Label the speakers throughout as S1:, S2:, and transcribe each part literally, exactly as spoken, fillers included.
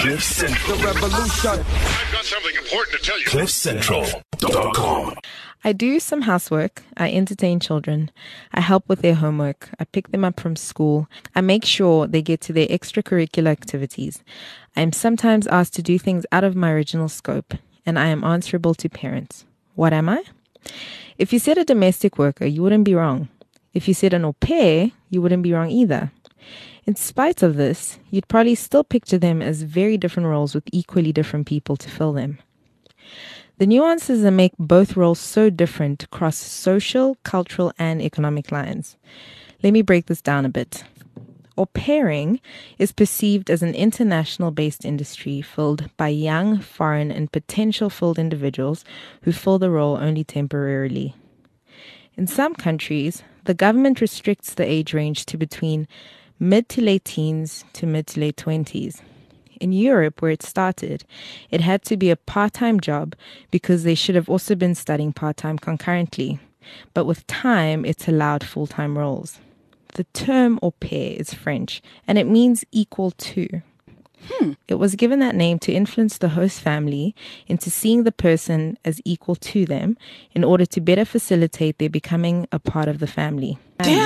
S1: Cliff Central. The revolution.
S2: I've got something important to tell you.
S1: cliff central dot com.
S3: I do some housework, I entertain children, I help with their homework, I pick them up from school, I make sure they get to their extracurricular activities. I am sometimes asked to do things out of my original scope, and I am answerable to parents. What am I? If you said a domestic worker, you wouldn't be wrong. If you said an au pair, you wouldn't be wrong either. In spite of this, you'd probably still picture them as very different roles with equally different people to fill them. The nuances that make both roles so different cross social, cultural, and economic lines. Let me break this down a bit. Au pairing is perceived as an international-based industry filled by young, foreign, and potential filled individuals who fill the role only temporarily. In some countries, the government restricts the age range to between mid to late teens to mid to late twenties. In Europe, where it started, it had to be a part-time job because they should have also been studying part-time concurrently. But with time, it's allowed full-time roles. The term au pair is French, and it means equal to. Hmm. It was given that name to influence the host family into seeing the person as equal to them in order to better facilitate their becoming a part of the family.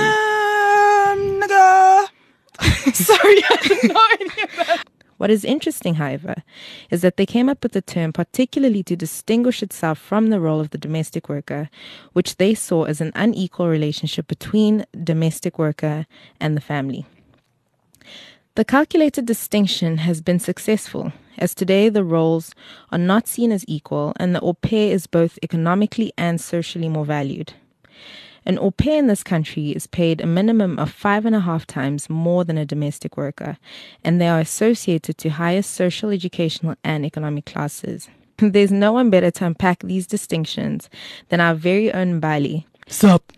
S4: Damn, nigga! Sorry, I didn't know any of that.
S3: What is interesting, however, is that they came up with the term particularly to distinguish itself from the role of the domestic worker, which they saw as an unequal relationship between domestic worker and the family. The calculated distinction has been successful, as today the roles are not seen as equal and the au pair is both economically and socially more valued. An au pair in this country is paid a minimum of five and a half times more than a domestic worker, and they are associated to higher social, educational, and economic classes. There's no one better to unpack these distinctions than our very own Bali.
S4: Sup?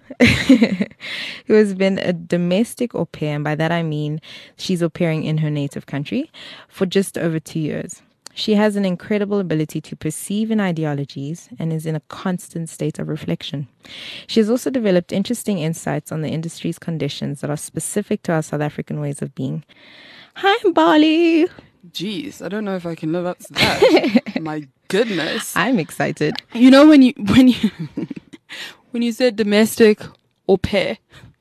S3: Who has been a domestic au pair, and by that I mean she's au pairing in her native country, for just over two years. She has an incredible ability to perceive in ideologies and is in a constant state of reflection. She has also developed interesting insights on the industry's conditions that are specific to our South African ways of being. Hi, Bali.
S4: Jeez, I don't know if I can live up to that. My goodness.
S3: I'm excited.
S4: You know when you when you when you said domestic au pair,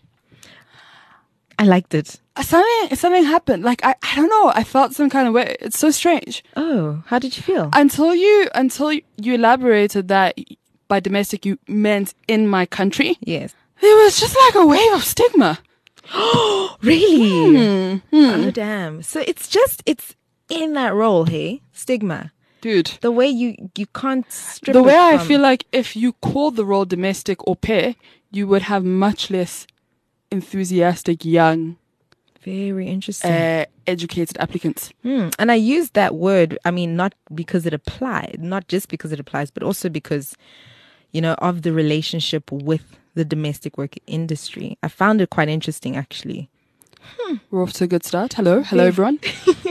S3: I liked it.
S4: Something something happened. Like I, I don't know. I felt some kind of way. It's so strange.
S3: Oh, how did you feel?
S4: Until you until you elaborated that by domestic you meant in my country.
S3: Yes.
S4: There was just like a wave of stigma.
S3: Oh, really?
S4: Hmm, hmm.
S3: Oh, damn. So it's just it's in that role, hey? Stigma.
S4: Dude.
S3: The way you you can't strip
S4: The way
S3: it
S4: I
S3: from-
S4: feel like if you called the role domestic au pair, you would have much less enthusiastic young
S3: Very interesting.
S4: uh, educated applicants.
S3: Hmm. And I use that word, I mean, not because it applies, not just because it applies, but also because, you know, of the relationship with the domestic work industry. I found it quite interesting, actually.
S4: Hmm. We're off to a good start. Hello. Hello, everyone.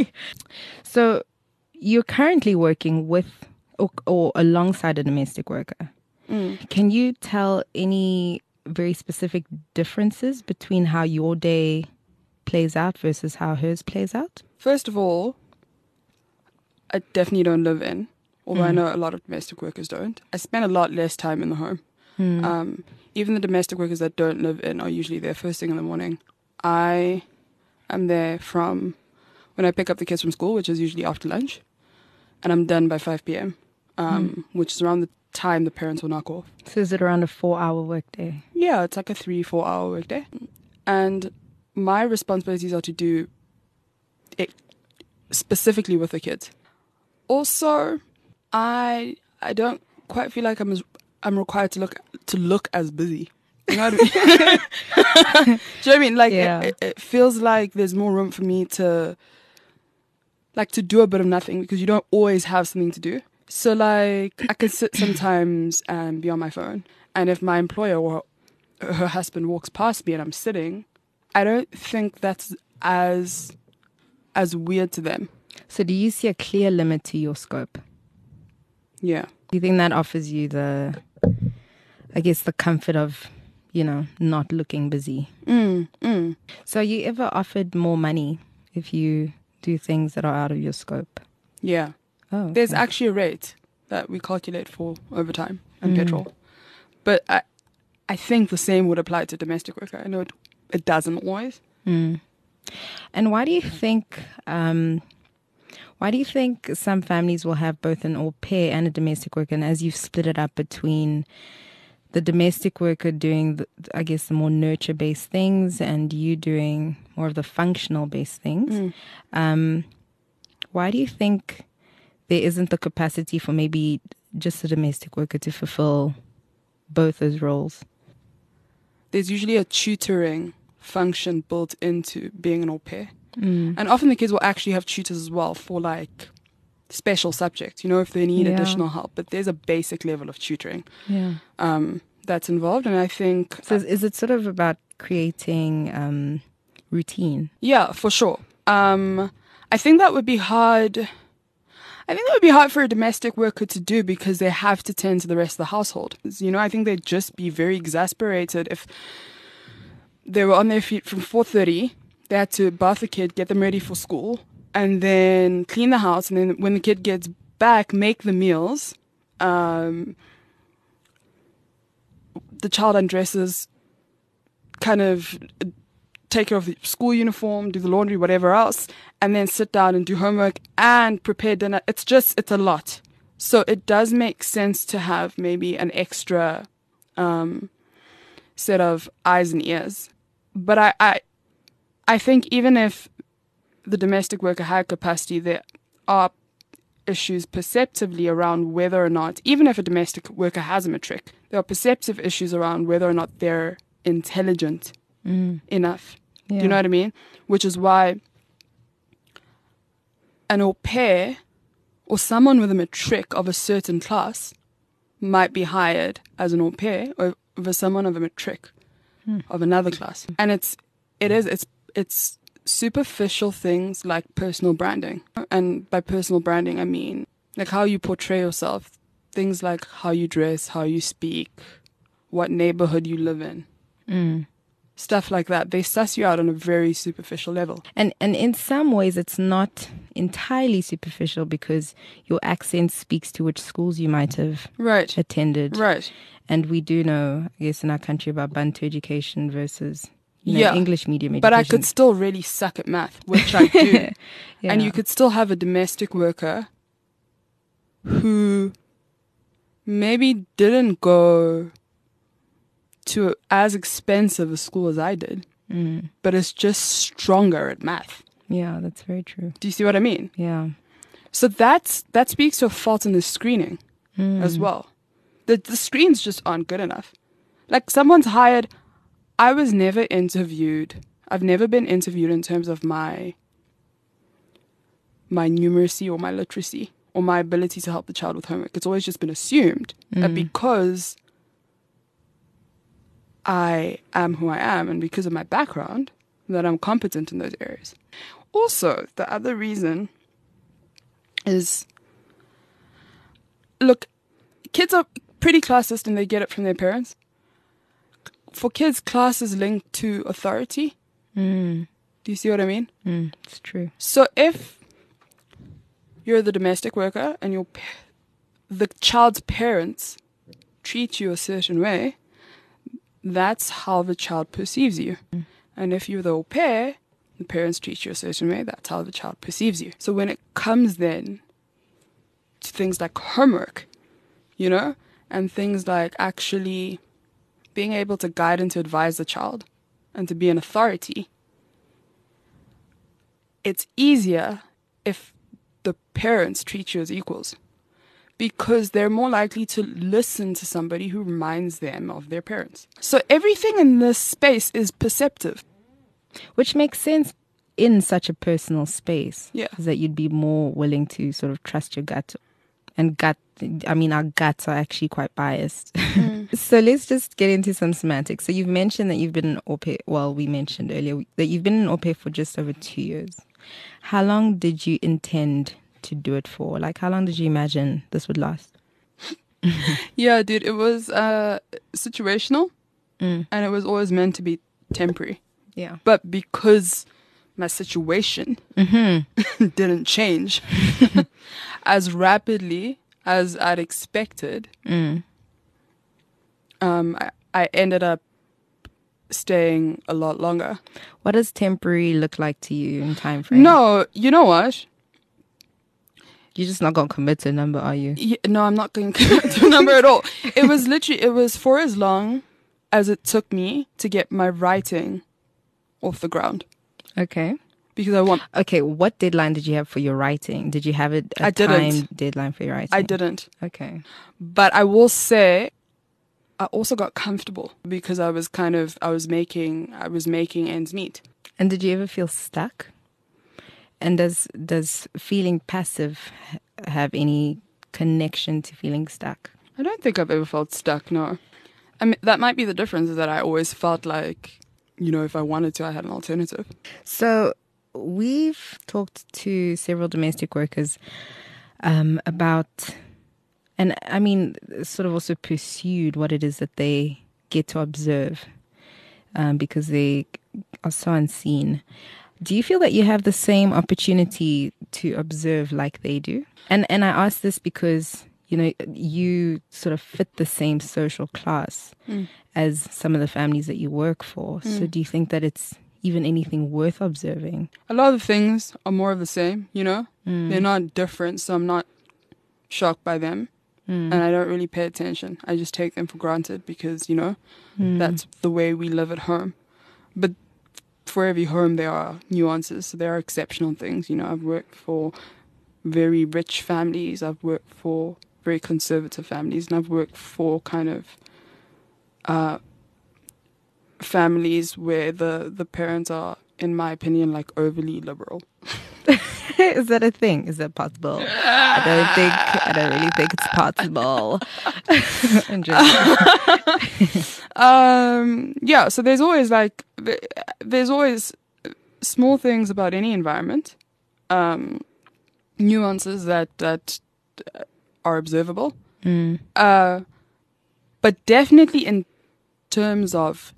S3: So you're currently working with or, or alongside a domestic worker.
S4: Mm.
S3: Can you tell any very specific differences between how your day plays out versus how hers plays out?
S4: First of all, I definitely don't live in, although
S3: Mm.
S4: I know a lot of domestic workers don't. I spend a lot less time in the home.
S3: Mm.
S4: Um, even the domestic workers that don't live in are usually there first thing in the morning. I am there from when I pick up the kids from school, which is usually after lunch, and I'm done by five p.m., um,
S3: Mm.
S4: which is around the time the parents will knock off.
S3: So is it around a four-hour workday?
S4: Yeah, it's like a three, four hour workday. And my responsibilities are to do it specifically with the kids. Also, I I don't quite feel like I'm as, I'm required to look to look as busy. You know what I mean? Do you know what I mean? Like
S3: Yeah.
S4: it, it feels like there's more room for me to like to do a bit of nothing because you don't always have something to do. So like I can sit sometimes and be on my phone, and if my employer or her husband walks past me and I'm sitting, I don't think that's as as weird to them.
S3: So do you see a clear limit to your scope?
S4: Yeah.
S3: Do you think that offers you the, I guess, the comfort of, you know, not looking busy?
S4: Mm, mm.
S3: So are you ever offered more money if you do things that are out of your scope?
S4: Yeah.
S3: Oh,
S4: There's
S3: okay.
S4: actually a rate that we calculate for overtime and petrol. But I, I think the same would apply to domestic worker. I know it, it doesn't always.
S3: Mm. And why do you think? Um, why do you think some families will have both an au pair and a domestic worker? And as you've split it up between the domestic worker doing, the, I guess, the more nurture-based things, and you doing more of the functional-based things,
S4: Mm.
S3: um, why do you think there isn't the capacity for maybe just a domestic worker to fulfill both those roles?
S4: There's usually a tutoring function built into being an au pair.
S3: Mm.
S4: And often the kids will actually have tutors as well for like special subjects, you know, if they need
S3: Yeah.
S4: additional help. But there's a basic level of tutoring
S3: Yeah.
S4: um, that's involved. And I think,
S3: So is, is it sort of about creating um, routine?
S4: yeah, for sure. Um, I think that would be hard. I think that would be hard for a domestic worker to do because they have to tend to the rest of the household. You know, I think they'd just be very exasperated if they were on their feet from four thirty. They had to bath the kid, get them ready for school, and then clean the house. And then when the kid gets back, make the meals. Um, the child undresses, kind of take care of the school uniform, do the laundry, whatever else, and then sit down and do homework and prepare dinner. It's just, it's a lot. So it does make sense to have maybe an extra um, set of eyes and ears. But I, I, I think even if the domestic worker had capacity, there are issues perceptively around whether or not, even if a domestic worker has a matric, there are perceptive issues around whether or not they're intelligent
S3: Mm.
S4: enough.
S3: Yeah.
S4: Do you know what I mean? Which is why an au pair or someone with a matric of a certain class might be hired as an au pair over someone of a matric
S3: Hmm.
S4: of another class. And it's it is it's it's superficial things like personal branding. And by personal branding I mean like how you portray yourself, things like how you dress, how you speak, what neighborhood you live in.
S3: Mm.
S4: Stuff like that. They suss you out on a very superficial level.
S3: And and in some ways, it's not entirely superficial because your accent speaks to which schools you might have
S4: Right.
S3: attended.
S4: Right.
S3: And we do know, I guess, in our country about Bantu education versus you know,
S4: Yeah.
S3: English medium education.
S4: But I could still really suck at math, which I do.
S3: Yeah.
S4: And you could still have a domestic worker who maybe didn't go to as expensive a school as I did,
S3: Mm.
S4: but is just stronger at math.
S3: Yeah, that's very true.
S4: Do you see what I mean?
S3: Yeah.
S4: So that's that speaks to a fault in the screening
S3: Mm.
S4: as well. The the screens just aren't good enough. Like someone's hired. I was never interviewed. I've never been interviewed in terms of my my numeracy or my literacy or my ability to help the child with homework. It's always just been assumed that
S3: Mm.
S4: because I am who I am and because of my background, that I'm competent in those areas. Also, the other reason is, look, kids are pretty classist and they get it from their parents. For kids, class is linked to authority.
S3: Mm.
S4: Do you see what I mean?
S3: Mm. It's true.
S4: So if you're the domestic worker and your pa- the child's parents treat you a certain way, that's how the child perceives you.
S3: Mm.
S4: And if you're the au pair, the parents treat you a certain way, that's how the child perceives you. So when it comes then to things like homework, you know, and things like actually being able to guide and to advise the child and to be an authority, it's easier if the parents treat you as equals because they're more likely to listen to somebody who reminds them of their parents. So everything in this space is perceptive.
S3: Which makes sense in such a personal space.
S4: Yeah.
S3: Is that you'd be more willing to sort of trust your gut. And gut, I mean, our guts are actually quite biased.
S4: Mm.
S3: So let's just get into some semantics. So you've mentioned that you've been an au pair, well, we mentioned earlier that you've been an au pair for just over two years. How long did you intend to do it for? Like, how long did you imagine this would last?
S4: Yeah, dude, it was uh, situational
S3: Mm.
S4: and it was always meant to be temporary.
S3: Yeah.
S4: But because my situation
S3: Mm-hmm.
S4: didn't change as rapidly as I'd expected.
S3: Mm.
S4: Um, I, I ended up staying a lot longer.
S3: What does temporary look like to you in time frame?
S4: No, you know what?
S3: You're just not going to commit to a number, are you?
S4: Yeah, no, I'm not going to commit to a number at all. It was literally, it was for as long as it took me to get my writing off the ground.
S3: Okay.
S4: Because I want,
S3: Okay, what deadline did you have for your writing? Did you have a, a
S4: I didn't.
S3: time deadline for your writing?
S4: I didn't.
S3: Okay.
S4: But I will say, I also got comfortable because I was kind of, I was making, I was making ends meet.
S3: And did you ever feel stuck? And does does feeling passive h- have any connection to feeling stuck?
S4: I don't think I've ever felt stuck, no. I mean, that might be the difference, is that I always felt like, you know, if I wanted to, I had an alternative.
S3: So we've talked to several domestic workers um, about, and I mean, sort of also pursued what it is that they get to observe um, because they are so unseen. Do you feel that you have the same opportunity to observe like they do? And and I ask this because, you know, you sort of fit the same social class
S4: Mm.
S3: as some of the families that you work for. So
S4: Mm.
S3: do you think that it's even anything worth observing?
S4: A lot of things are more of the same, you know?
S3: Mm.
S4: They're not different, so I'm not shocked by them.
S3: Mm.
S4: And I don't really pay attention. I just take them for granted because, you know,
S3: Mm.
S4: that's the way we live at home. But for every home, there are nuances. So there are exceptional things. You know, I've worked for very rich families. I've worked for very conservative families. And I've worked for kind of uh, families where the, the parents are, in my opinion, like overly liberal.
S3: Is that a thing? Is that possible? I don't think, I don't really think it's possible. I'm joking.
S4: Um, yeah, so there's always like, th- there's always small things about any environment, um, nuances that, that are observable.
S3: Mm.
S4: Uh, but definitely in terms of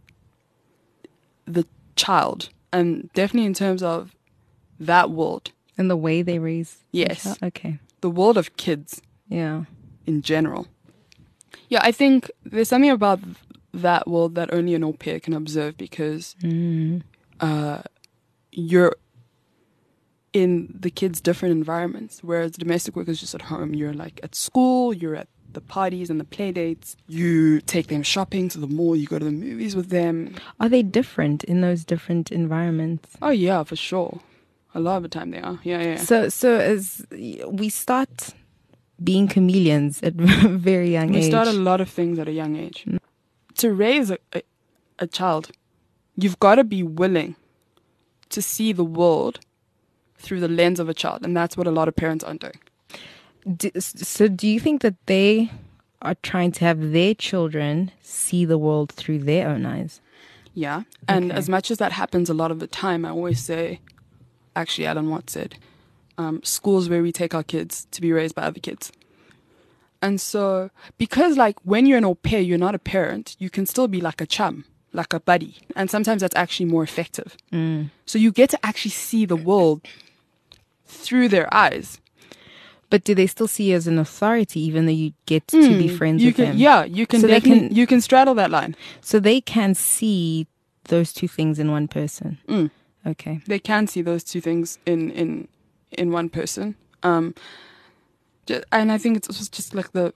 S4: the child and definitely in terms of that world,
S3: And the way they raise. the
S4: Yes.
S3: child? Okay.
S4: the world of kids
S3: Yeah.
S4: in general. Yeah, I think there's something about that world that only an au pair can observe because
S3: Mm.
S4: uh, you're in the kids' different environments, whereas domestic work is just at home. You're like at school, you're at the parties and the play dates. You take them shopping to the mall, you go to the movies with them.
S3: Are they different in those different environments?
S4: Oh yeah, for sure. A lot of the time they are. Yeah, yeah.
S3: So, so as we start being chameleons at a very young
S4: We
S3: age.
S4: start a lot of things at a young age. To raise a, a, a child, you've got to be willing to see the world through the lens of a child. And that's what a lot of parents aren't doing.
S3: Do, so, do you think that they are trying to have their children see the world through their own eyes?
S4: Yeah. And
S3: Okay.
S4: as much as that happens a lot of the time, I always say, actually, Alan Watts said, um, schools where we take our kids to be raised by other kids. And so, because like when you're an au pair, you're not a parent, you can still be like a chum, like a buddy. And sometimes that's actually more effective.
S3: Mm.
S4: So you get to actually see the world through their eyes.
S3: But do they still see you as an authority, even though you get to be
S4: Mm,
S3: friends
S4: you
S3: with
S4: can,
S3: them?
S4: Yeah, you can
S3: So they
S4: definitely,
S3: can-
S4: you can straddle that line.
S3: So they can see those two things in one person.
S4: Mm.
S3: Okay.
S4: They can see those two things in in in one person. Um, ju- and I think it's also just like the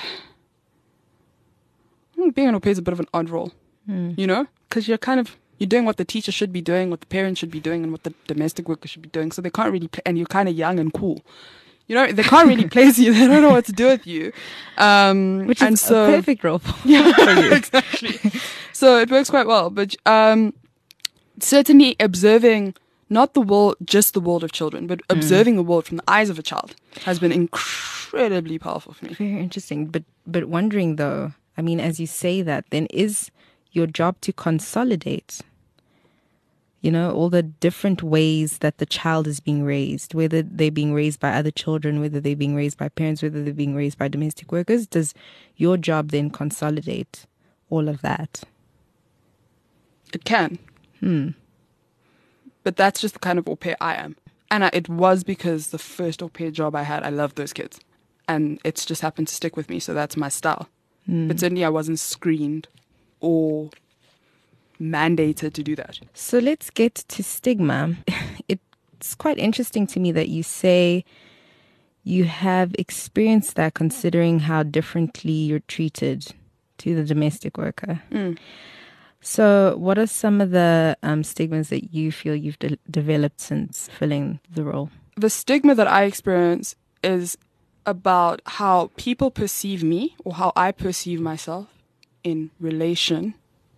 S4: being an au pair is a bit of an odd role,
S3: Mm.
S4: you know, because you're kind of you're doing what the teacher should be doing, what the parents should be doing, and what the domestic worker should be doing. So they can't really play, and you're kind of young and cool. You know, they can't really place you. They don't know what to do with you. Um,
S3: Which is
S4: and so,
S3: a perfect role for
S4: Yeah,
S3: for you.
S4: exactly. So it works quite well. But um, certainly observing not the world, just the world of children, but observing the world from the eyes of a child has been incredibly powerful for me.
S3: Very interesting. But but wondering though, I mean, as you say that, then is your job to consolidate, you know, all the different ways that the child is being raised, whether they're being raised by other children, whether they're being raised by parents, whether they're being raised by domestic workers. Does your job then consolidate all of that?
S4: It can.
S3: Hmm.
S4: But that's just the kind of au pair I am. And I, it was because the first au pair job I had, I loved those kids. And it's just happened to stick with me, so that's my style. Mm. But certainly I wasn't screened or mandated to do that.
S3: So let's get to stigma. It's quite interesting to me that you say you have experienced that considering how differently you're treated to the domestic worker.
S4: Mm.
S3: So what are some of the um, stigmas that you feel you've de- developed since filling the role?
S4: The stigma that I experience is about how people perceive me or how I perceive myself in relation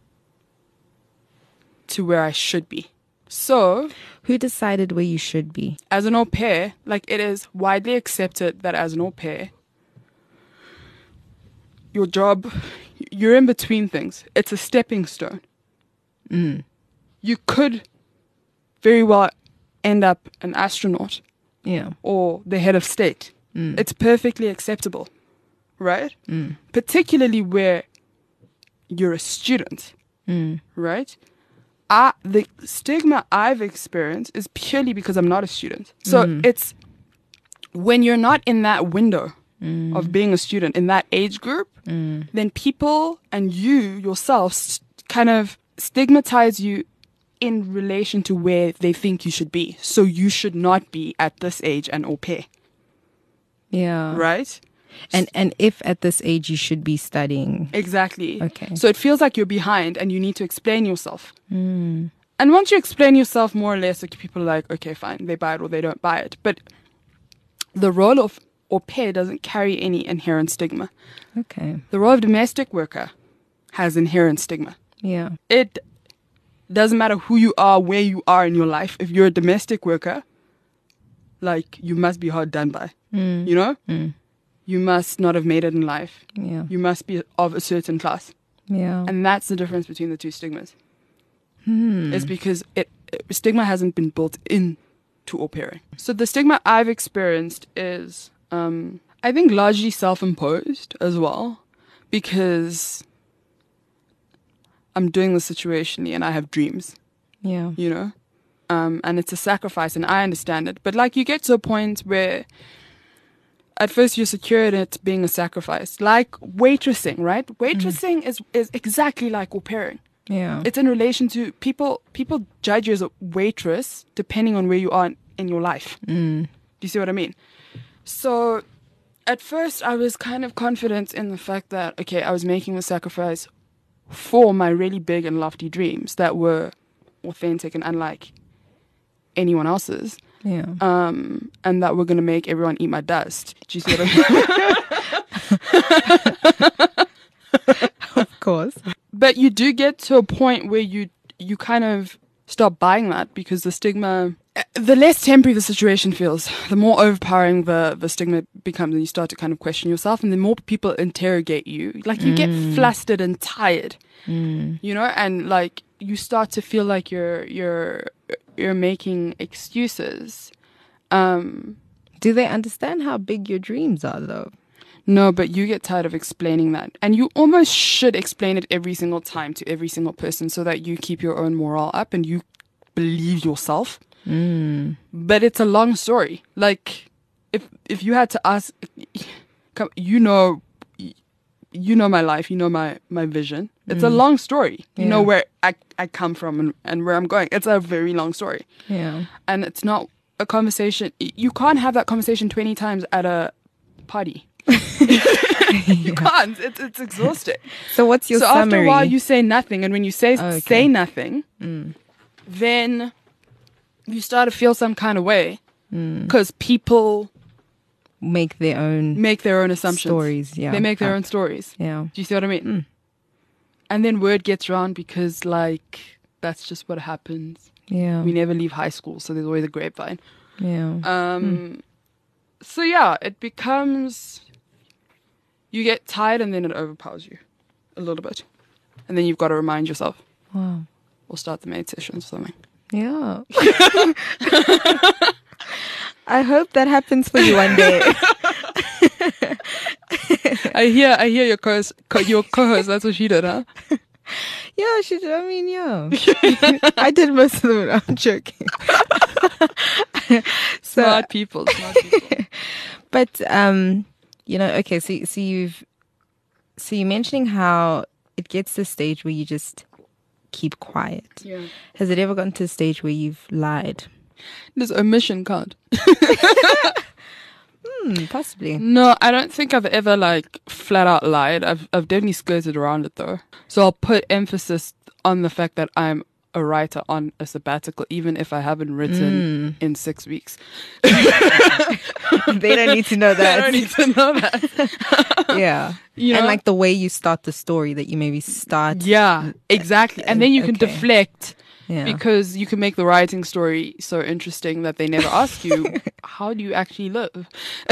S4: to where I should be. So,
S3: who decided where you should be?
S4: As an au pair, like it is widely accepted that as an au pair, your job, you're in between things. It's a stepping stone.
S3: Mm.
S4: You could very well end up an astronaut.
S3: Yeah.
S4: Or the head of state. Mm. It's perfectly acceptable, right?
S3: Mm.
S4: Particularly where you're a student,
S3: mm.
S4: right? I, the stigma I've experienced is purely because I'm not a student. So mm. it's when you're not in that window mm. of being a student, in that age group, mm. then people and you yourself st- kind of stigmatize you in relation to where they think you should be. So you should not be at this age an au pair.
S3: Yeah.
S4: Right?
S3: And and if at this age you should be studying.
S4: Exactly.
S3: Okay.
S4: So it feels like you're behind and you need to explain yourself.
S3: Mm.
S4: And once you explain yourself more or less, like people are like, okay, fine, they buy it or they don't buy it. But the role of au pair doesn't carry any inherent stigma.
S3: Okay.
S4: The role of domestic worker has inherent stigma.
S3: Yeah.
S4: It doesn't matter who you are, where you are in your life. If you're a domestic worker, like you must be hard done by.
S3: Mm.
S4: You know?
S3: Mm.
S4: You must not have made it in life.
S3: Yeah.
S4: You must be of a certain class.
S3: Yeah.
S4: And that's the difference between the two stigmas.
S3: Hmm.
S4: It's because it, it stigma hasn't been built in to au pairing. So the stigma I've experienced is, um, I think, largely self-imposed as well, because I'm doing this situationally and I have dreams.
S3: Yeah.
S4: You know? Um, and it's a sacrifice and I understand it. But like you get to a point where at first you're secure in it being a sacrifice. Like waitressing, right? Waitressing mm. is, is exactly like au pairing.
S3: Yeah.
S4: It's in relation to people, people judge you as a waitress depending on where you are in, in your life.
S3: Mm.
S4: Do you see what I mean? So at first I was kind of confident in the fact that, okay, I was making the sacrifice for my really big and lofty dreams that were authentic and unlike anyone else's.
S3: Yeah.
S4: Um, and that were going to make everyone eat my dust. Do you see what I mean?
S3: Of course.
S4: But you do get to a point where you you kind of stop buying that because the stigma, the less temporary the situation feels, the more overpowering the, the stigma becomes, and you start to kind of question yourself, and the more people interrogate you. Like you mm. get flustered and tired,
S3: mm.
S4: you know, and like you start to feel like you're you're you're making excuses. Um,
S3: Do they understand how big your dreams are, though?
S4: No, but you get tired of explaining that. And you almost should explain it every single time to every single person so that you keep your own morale up and you believe yourself.
S3: Mm.
S4: But it's a long story. Like, if if you had to ask, you know, you know my life, you know my, my vision. It's mm. a long story. You yeah. know where I, I come from and, and where I'm going. It's a very long story.
S3: Yeah.
S4: And it's not a conversation. You can't have that conversation twenty times at a party. you yeah. can't. It's it's exhausting.
S3: So what's your
S4: so
S3: summary?
S4: So after a while, you say nothing, and when you say
S3: okay.
S4: say nothing,
S3: mm.
S4: then you start to feel some kind of way because mm. people
S3: make their own
S4: make their own assumptions.
S3: Stories. Yeah,
S4: they make their
S3: up.
S4: own stories.
S3: Yeah.
S4: Do you see what I mean?
S3: Mm.
S4: And then word gets around because like that's just what happens.
S3: Yeah.
S4: We never leave high school, so there's always a grapevine.
S3: Yeah.
S4: Um.
S3: Mm.
S4: So yeah, it becomes. You get tired and then it overpowers you a little bit. And then you've got to remind yourself.
S3: Wow.
S4: Or start the meditation or something.
S3: Yeah. I hope that happens for you one day.
S4: I hear I hear your co-host, co- your co-host, that's what she did, huh?
S3: Yeah, she did. I mean, yeah. I did most of them. I'm joking. so,
S4: Smart people. Smart people.
S3: but um, you know, okay. So, so you've, so you're mentioning how it gets to the stage where you just keep quiet.
S4: Yeah.
S3: Has it ever gotten to a stage where you've lied?
S4: Does omission count?
S3: Hmm, possibly.
S4: No, I don't think I've ever like flat out lied. I've I've definitely skirted around it though. So I'll put emphasis on the fact that I'm a writer on a sabbatical, even if I haven't written in six weeks.
S3: They don't need to know that.
S4: I don't need to know that.
S3: Yeah.
S4: You know?
S3: And like the way you start the story, that you maybe start.
S4: Yeah, exactly. And then you can
S3: Okay.
S4: deflect
S3: Yeah.
S4: because you can make the writing story so interesting that they never ask you, how do you actually live?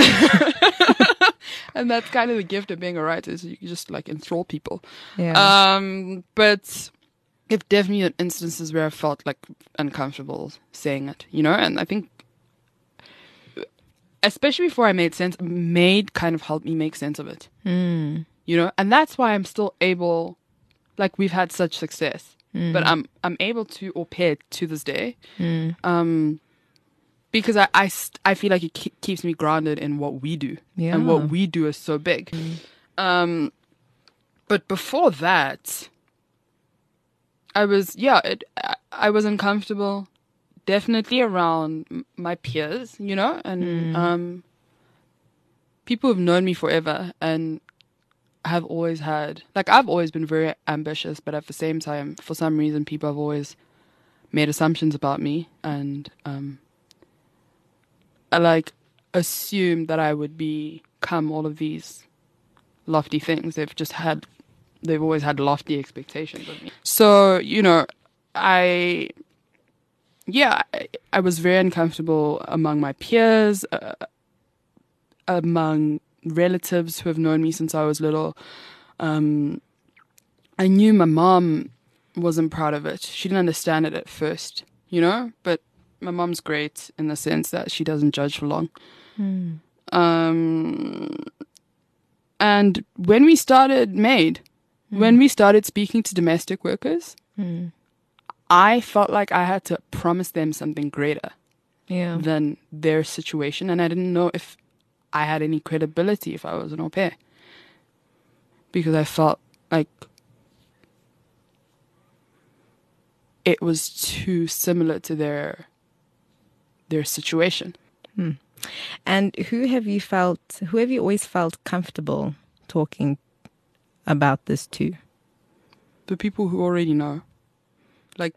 S4: And that's kind of the gift of being a writer, is you can just like enthrall people.
S3: Yeah.
S4: Um, but if definitely in instances where I felt like uncomfortable saying it, you know, and I think especially before I made sense, made kind of helped me make sense of it,
S3: Mm.
S4: you know, and that's why I'm still able, like we've had such success, but I'm I'm able to au pair to this day,
S3: Mm.
S4: um, because I I, st- I feel like it ke- keeps me grounded in what we do,
S3: Yeah.
S4: and what we do is so big. Um, but before that, I was yeah, it, I, I was uncomfortable, definitely around m- my peers, you know, and um, people who've known me forever and have always had, like, I've always been very ambitious, but at the same time, for some reason, people have always made assumptions about me and um, I, like, assumed that I would become all of these lofty things. They've just had, they've always had lofty expectations of me. So, you know, I, yeah, I, I was very uncomfortable among my peers, uh, among relatives who have known me since I was little. Um, I knew my mom wasn't proud of it. She didn't understand it at first, you know, but my mom's great in the sense that she doesn't judge for long.
S3: Mm.
S4: Um, and when we started Made, when we started speaking to domestic workers,
S3: Mm.
S4: I felt like I had to promise them something greater
S3: Yeah.
S4: than their situation. And I didn't know if I had any credibility if I was an au pair. Because I felt like it was too similar to their their situation.
S3: And who have you felt, who have you always felt comfortable talking about this to?
S4: The people who already know. Like,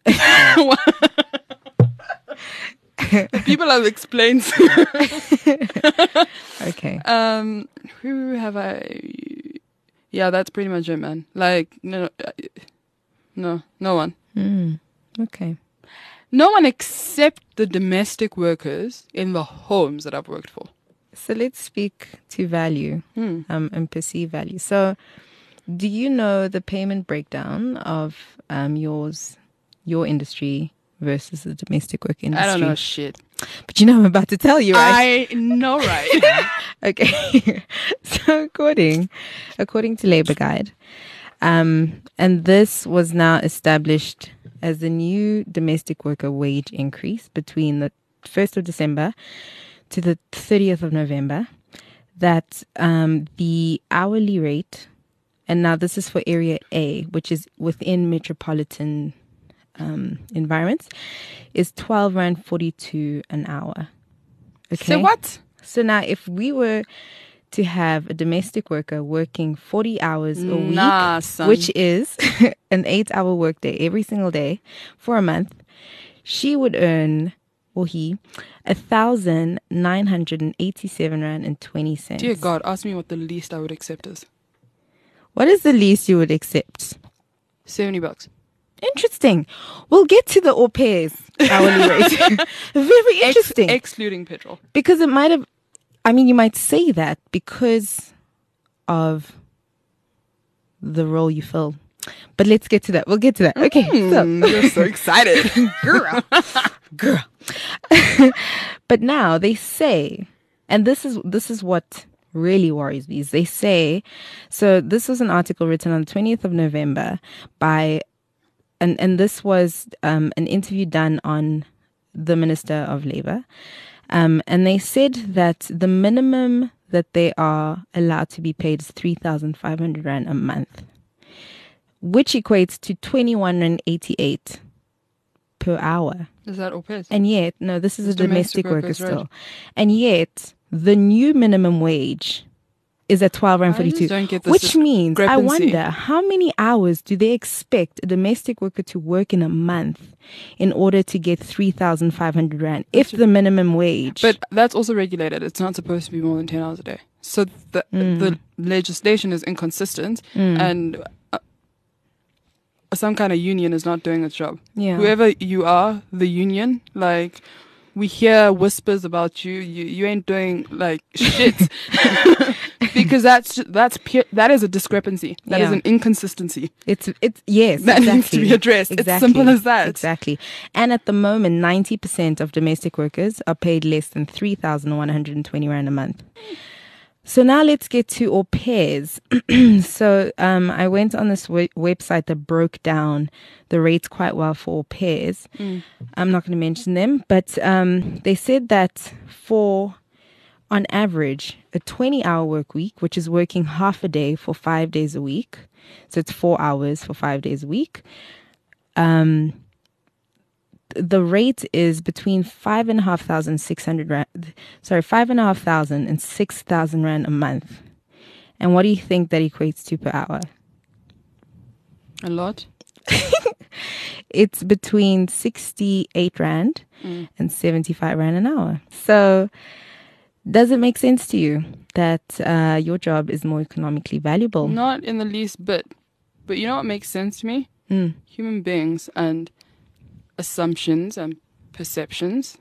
S4: the people I've explained to.
S3: Okay.
S4: Um, who have I? Yeah, that's pretty much it, man. Like, no, no, no one.
S3: Mm. Okay.
S4: No one except the domestic workers in the homes that I've worked for.
S3: So let's speak to value
S4: Hmm.
S3: um, and perceive value. So do you know the payment breakdown of um, yours, your industry versus the domestic work industry?
S4: I don't know shit.
S3: But you know I'm about to tell you, right?
S4: I know, right?
S3: Okay. So according, according to Labour Guide, um, and this was now established as the new domestic worker wage increase between the first of December to the thirtieth of November, that um, the hourly rate, and now this is for Area A, which is within metropolitan um, environments, is twelve rand forty-two an hour. Okay.
S4: So what?
S3: So now if we were to have a domestic worker working forty hours a week,
S4: Nah, son.
S3: which is an eight hour workday every single day for a month, she would earn, or he, a thousand nine hundred and eighty-seven rand and twenty cents.
S4: Dear God, ask me what the least I would accept is.
S3: What is the least you would accept?
S4: seventy bucks.
S3: Interesting. We'll get to the au pair's hourly rate. Very interesting.
S4: Ex- excluding petrol.
S3: Because it might have, I mean, you might say that because of the role you fill. But let's get to that. We'll get to that. Okay. So,
S4: You're so excited.
S3: girl, girl. But now they say, and this is this is what really worries me. Is they say, so this was an article written on the twentieth of November by and, and this was um, an interview done on the Minister of Labour. Um, and they said that the minimum that they are allowed to be paid is three thousand five hundred rand a month, which equates to twenty-one rand eighty-eight per hour.
S4: Is that au pairs?
S3: And yet, no, this is
S4: It's
S3: a domestic,
S4: domestic
S3: worker
S4: workers,
S3: still.
S4: right.
S3: And yet, the new minimum wage is at twelve rand
S4: I just
S3: forty-two,
S4: don't get this
S3: which means, I
S4: discrepancy.
S3: wonder, how many hours do they expect a domestic worker to work in a month in order to get three thousand five hundred rand, if the minimum wage...
S4: But that's also regulated. It's not supposed to be more than ten hours a day. So the
S3: Mm.
S4: the legislation is inconsistent, and uh, some kind of union is not doing its job.
S3: Yeah.
S4: Whoever you are, the union, like, we hear whispers about you. You you ain't doing like shit, because that's that's pure, that is a discrepancy. That is
S3: Yeah.
S4: an inconsistency.
S3: It's it's yes,
S4: That
S3: exactly.
S4: needs to be addressed. It's
S3: Exactly.
S4: simple as that.
S3: Exactly. And at the moment, ninety percent of domestic workers are paid less than three thousand one hundred and twenty rand a month. So now let's get to au pairs. So um, I went on this we- website that broke down the rates quite well for au pairs.
S4: Mm.
S3: I'm not going to mention them, but um, they said that for, on average, a twenty-hour work week, which is working half a day for five days a week, so it's four hours for five days a week, um, the rate is between five and a half thousand six hundred rand. Sorry, five and a half thousand and six thousand rand a month. And what do you think that equates to per hour?
S4: A lot.
S3: It's between sixty-eight rand
S4: Mm.
S3: and seventy-five rand an hour. So, does it make sense to you that uh, your job is more economically valuable?
S4: Not in the least bit. But you know what makes sense to me?
S3: Mm.
S4: Human beings and assumptions and perceptions.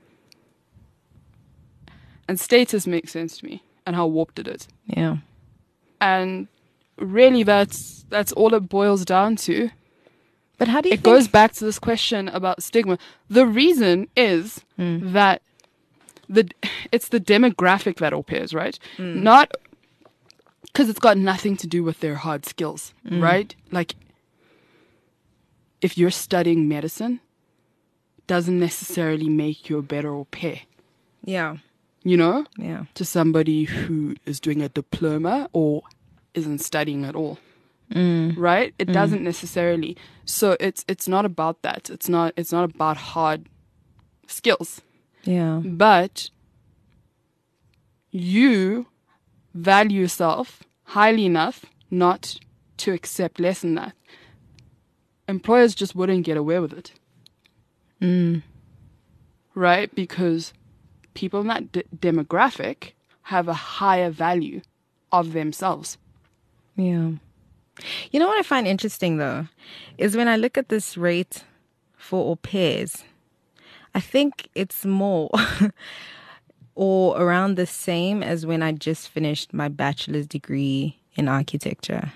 S4: And status makes sense to me, and how warped it is.
S3: Yeah.
S4: And really that's that's all it boils down to.
S3: But how do you
S4: It
S3: think-
S4: goes back to this question about stigma. The reason is
S3: Mm.
S4: that the it's the demographic that au pairs, right? Not because it's got nothing to do with their hard skills, right? Like, if you're studying medicine, doesn't necessarily make you a better au pair,
S3: Yeah.
S4: you know,
S3: Yeah.
S4: to somebody who is doing a diploma or isn't studying at all.
S3: Mm.
S4: Right? It doesn't necessarily. So it's it's not about that. It's not it's not about hard skills.
S3: Yeah.
S4: But you value yourself highly enough not to accept less than that. Employers just wouldn't get away with it.
S3: Mm.
S4: Right? Because people in that d- demographic have a higher value of themselves.
S3: Yeah. You know what I find interesting, though, is when I look at this rate for au pairs, I think it's more or around the same as when I just finished my bachelor's degree in architecture.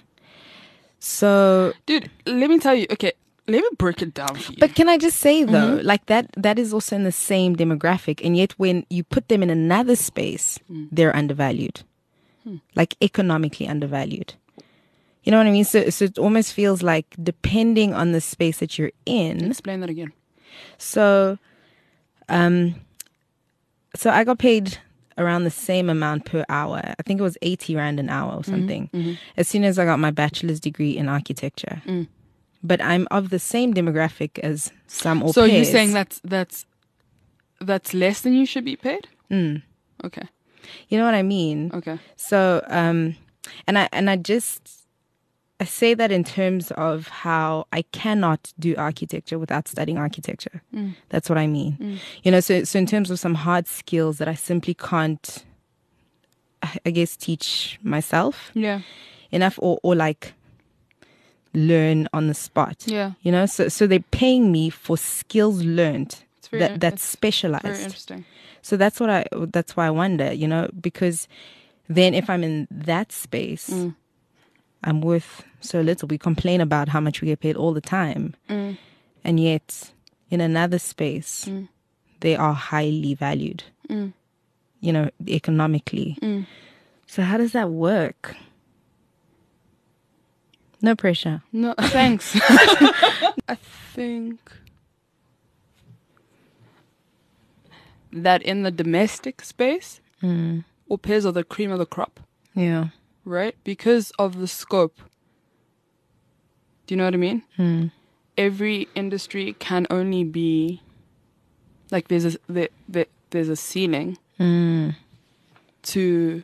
S3: So,
S4: Dude, let me tell you, okay, let me break it down for you.
S3: but can I just say, though, like that, that is also in the same demographic. And yet when you put them in another space, they're undervalued, like economically undervalued. You know what I mean? So, so it almost feels like depending on the space that you're in.
S4: Explain that again.
S3: So, um, so I got paid around the same amount per hour. I think it was eighty rand an hour or something. As soon as I got my bachelor's degree in architecture.
S4: Mm.
S3: But I'm of the same demographic as some au
S4: So you're
S3: pairs.
S4: saying that's that's that's less than you should be paid?
S3: Mm.
S4: Okay.
S3: You know what I mean?
S4: Okay.
S3: So, um, and I and I just I say that in terms of how I cannot do architecture without studying architecture.
S4: Mm.
S3: That's what I mean. You know, so so in terms of some hard skills that I simply can't, I I guess, teach myself
S4: Yeah.
S3: enough, or or like learn on the spot.
S4: Yeah.
S3: You know, so so they're paying me for skills learned
S4: It's very
S3: that that's
S4: it's
S3: specialized.
S4: very interesting.
S3: So that's what I. That's why I wonder, you know, because then if I'm in that space,
S4: Mm.
S3: I'm worth so little. We complain about how much we get paid all the time,
S4: Mm.
S3: and yet in another space,
S4: Mm.
S3: they are highly valued.
S4: Mm.
S3: You know, economically.
S4: Mm.
S3: So how does that work? No pressure.
S4: No, thanks. I think that in the domestic space,
S3: Mm.
S4: au pairs are the cream of the crop,
S3: Yeah.
S4: right? Because of the scope. Do you know what I mean?
S3: Mm.
S4: Every industry can only be like there's a there, there, there's a ceiling
S3: Mm.
S4: to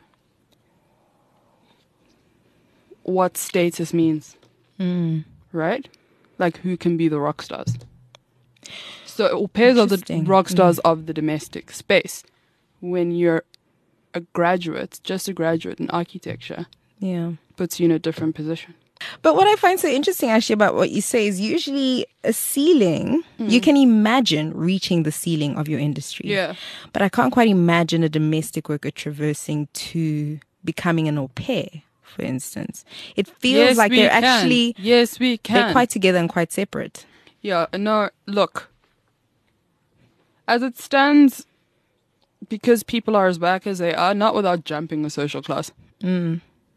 S4: what status means,
S3: Mm.
S4: right? Like who can be the rock stars. So au pairs are the
S3: Interesting.
S4: rock stars of the domestic space. When you're a graduate, just a graduate in architecture,
S3: Yeah.
S4: puts you in a different position.
S3: But what I find so interesting actually about what you say is usually a ceiling, you can imagine reaching the ceiling of your industry.
S4: Yeah.
S3: But I can't quite imagine a domestic worker traversing to becoming an au pair, for instance. It feels
S4: Yes,
S3: like
S4: we
S3: they're
S4: can.
S3: actually,
S4: Yes, we can.
S3: they're quite together and quite separate.
S4: Yeah, no, look. As it stands, because people are as back as they are, not without jumping the social class.
S3: Mm.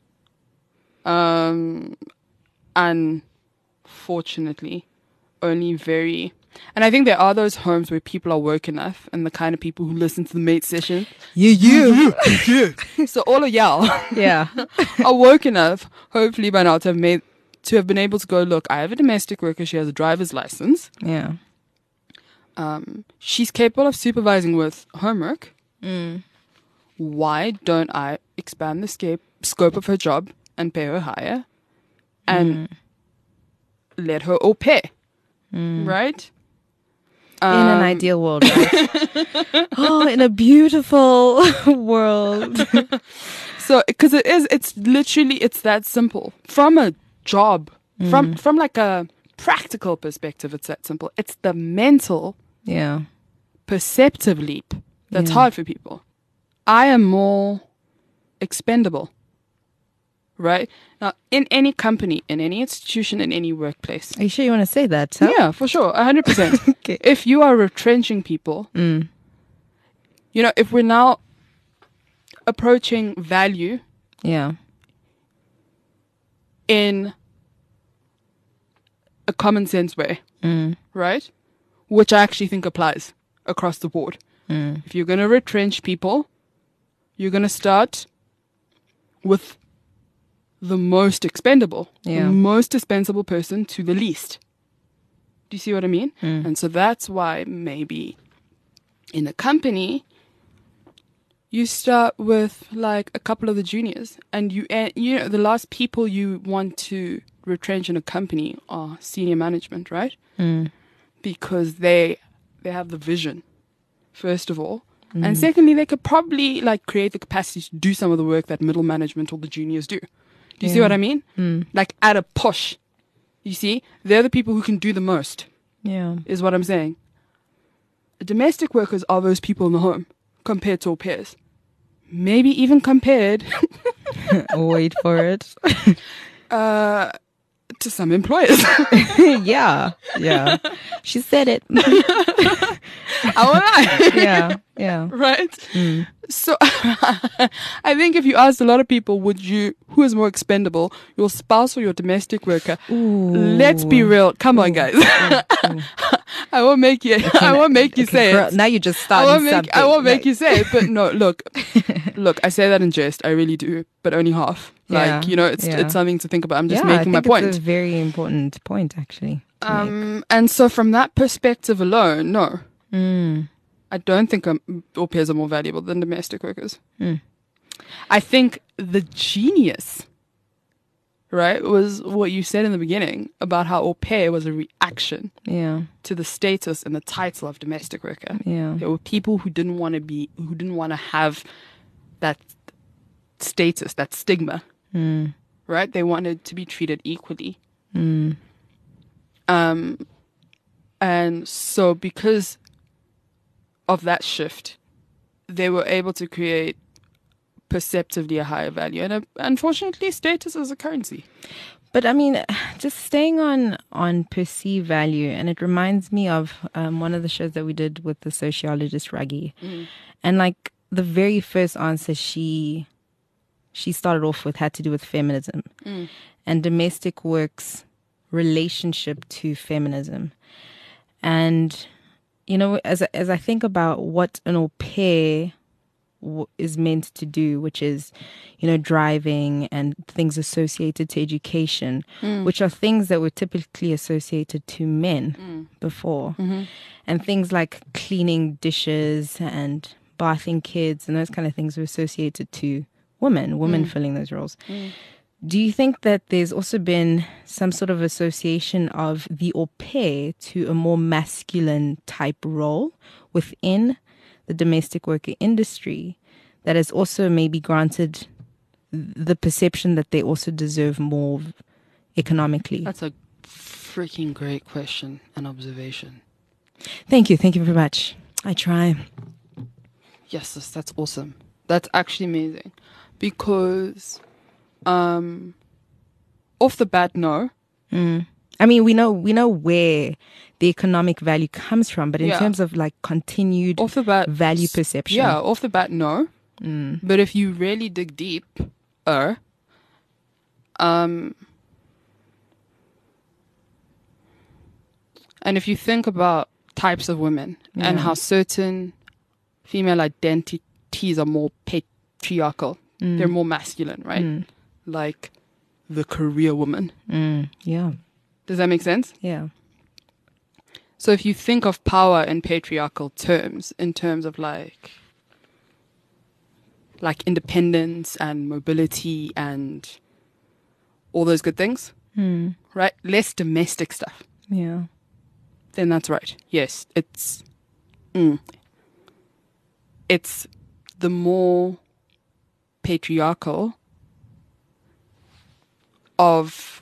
S4: Um, unfortunately, only very... And I think there are those homes where people are woke enough and the kind of people who listen to the mate session.
S3: Yeah, you.
S4: So all of y'all
S3: Yeah.
S4: are woke enough, hopefully by now, to have made to have been able to go, look, I have a domestic worker, she has a driver's license.
S3: Yeah.
S4: Um, she's capable of supervising with homework.
S3: Mm.
S4: Why don't I expand the scape, scope of her job and pay her higher and let her au pair, right?
S3: In an
S4: Um,
S3: ideal world, right? Oh, in a beautiful world.
S4: So, because it is, it's literally, it's that simple. From a job, from from like a practical perspective, it's that simple. It's the mental
S3: Yeah.
S4: perceptive leap that's
S3: Yeah.
S4: hard for people. I am more expendable, right? Now, in any company, in any institution, in any workplace.
S3: Are you sure you want to say that? Huh?
S4: Yeah, for sure, one hundred percent.
S3: Okay.
S4: If you are retrenching people,
S3: Mm.
S4: you know, if we're now approaching value
S3: Yeah.
S4: in a common sense way,
S3: Mm.
S4: right? Which I actually think applies across the board.
S3: Mm.
S4: If you're going to retrench people, you're going to start with the most expendable,
S3: Yeah.
S4: the most dispensable person to the least. Do you see what I mean?
S3: Mm.
S4: And so that's why maybe in a company, you start with like a couple of the juniors, and you and you know the last people you want to retrench in a company are senior management, right?
S3: Mm.
S4: Because they they have the vision, first of all,
S3: Mm.
S4: and secondly, they could probably like create the capacity to do some of the work that middle management or the juniors do. Do you see
S3: Yeah.
S4: what I mean?
S3: Mm.
S4: Like at a push, you see, they're the people who can do the most.
S3: Yeah.
S4: Is what I'm saying. Domestic workers are those people in the home compared to au pairs. Maybe even compared
S3: Wait for it.
S4: uh, to some employers.
S3: Yeah. Yeah. She said it.
S4: I won't lie.
S3: Yeah. Yeah.
S4: Right?
S3: Mm.
S4: So I think if you asked a lot of people, would you, who is more expendable, your spouse or your domestic worker?
S3: Ooh.
S4: Let's be real. Come on, guys.
S3: Ooh.
S4: I won't make you. I won't make you
S3: Okay,
S4: say
S3: girl,
S4: it.
S3: now you just
S4: I
S3: started
S4: won't make.
S3: something.
S4: I won't make
S3: Like-
S4: you say it. But no, look, look. I say that in jest. I really do, but only half. Like
S3: Yeah,
S4: you know, it's
S3: yeah.
S4: it's something to think about. I'm just
S3: yeah,
S4: making
S3: I
S4: my
S3: think
S4: point.
S3: It's a very important point, actually. to make.
S4: Um, and so from that perspective alone, no,
S3: Mm.
S4: I don't think um, au pairs are more valuable than domestic workers.
S3: Mm.
S4: I think the genius, right, was what you said in the beginning about how au pair was a reaction
S3: Yeah.
S4: to the status and the title of domestic worker.
S3: Yeah.
S4: There were people who didn't want to be, who didn't want to have that status, that stigma,
S3: Mm.
S4: right? They wanted to be treated equally.
S3: Mm.
S4: Um, and so because of that shift, they were able to create perceptively a higher value. And uh, unfortunately, status is a currency.
S3: But I mean, just staying on on perceived value, and it reminds me of um, one of the shows that we did with the sociologist Ruggie, and like the very first answer she she started off with had to do with feminism, and domestic work's relationship to feminism. And, you know, as, as I think about what an au pair w- is meant to do, which is, you know, driving and things associated to education, mm. which are things that were typically associated to men mm. before. Mm-hmm. And things like cleaning dishes and bathing kids and those kind of things were associated to women, women mm. filling those roles. Mm. Do you think that there's also been some sort of association of the au pair to a more masculine type role within the domestic worker industry that has also maybe granted the perception that they also deserve more economically?
S4: That's a freaking great question and observation.
S3: Thank you. Thank you very much. I try.
S4: Yes, that's, that's awesome. That's actually amazing. Because um, off the bat, no.
S3: Mm. I mean, we know we know where the economic value comes from, but in
S4: yeah.
S3: terms of like continued
S4: off the bat,
S3: value perception.
S4: Yeah, off the bat, no.
S3: Mm.
S4: But if you really dig deep, uh, um, and if you think about types of women yeah. and how certain female identities are more patriarchal, mm. they're more masculine, right? Mm. Like the career woman.
S3: Mm. Yeah.
S4: Does that make sense?
S3: Yeah.
S4: So if you think of power in patriarchal terms, in terms of like, like independence and mobility and all those good things,
S3: mm.
S4: right? Less domestic stuff.
S3: Yeah.
S4: Then that's right. Yes, it's mm, it's the more patriarchal of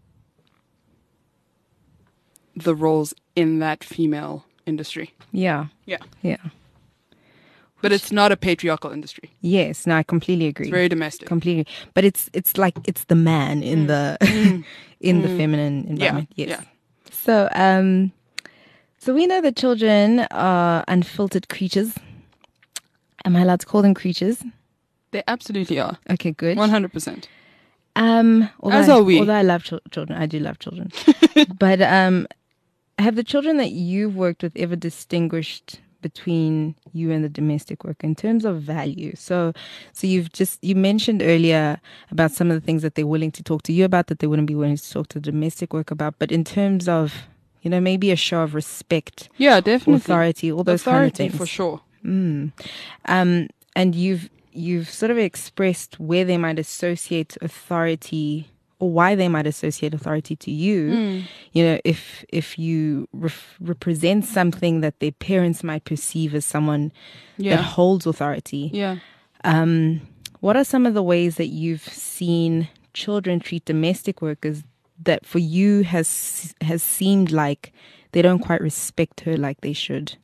S4: the roles in that female industry.
S3: Yeah.
S4: Yeah.
S3: Yeah.
S4: But it's not a patriarchal industry.
S3: Yes, no, I completely agree.
S4: It's very domestic.
S3: Completely. But it's it's like it's the man in mm. the
S4: mm.
S3: in
S4: mm.
S3: the feminine environment.
S4: Yeah.
S3: Yes.
S4: Yeah.
S3: So um so we know that children are unfiltered creatures. Am I allowed to call them creatures?
S4: They absolutely are.
S3: Okay, good.
S4: one hundred percent.
S3: Um,
S4: As
S3: I,
S4: are we.
S3: Although I love ch- children. I do love children. But um, have the children that you've worked with ever distinguished between you and the domestic worker in terms of value? So so you've just, you mentioned earlier about some of the things that they're willing to talk to you about that they wouldn't be willing to talk to the domestic worker about. But in terms of, you know, maybe a show of respect.
S4: Yeah, definitely.
S3: Authority, all those
S4: authority,
S3: kind of things.
S4: for sure.
S3: Mm. Um, and you've you've sort of expressed where they might associate authority or why they might associate authority to you.
S4: Mm.
S3: You know, if if you ref- represent something that their parents might perceive as someone
S4: yeah.
S3: that holds authority.
S4: Yeah.
S3: Um, what are some of the ways that you've seen children treat domestic workers that for you has has seemed like they don't quite respect her like they should?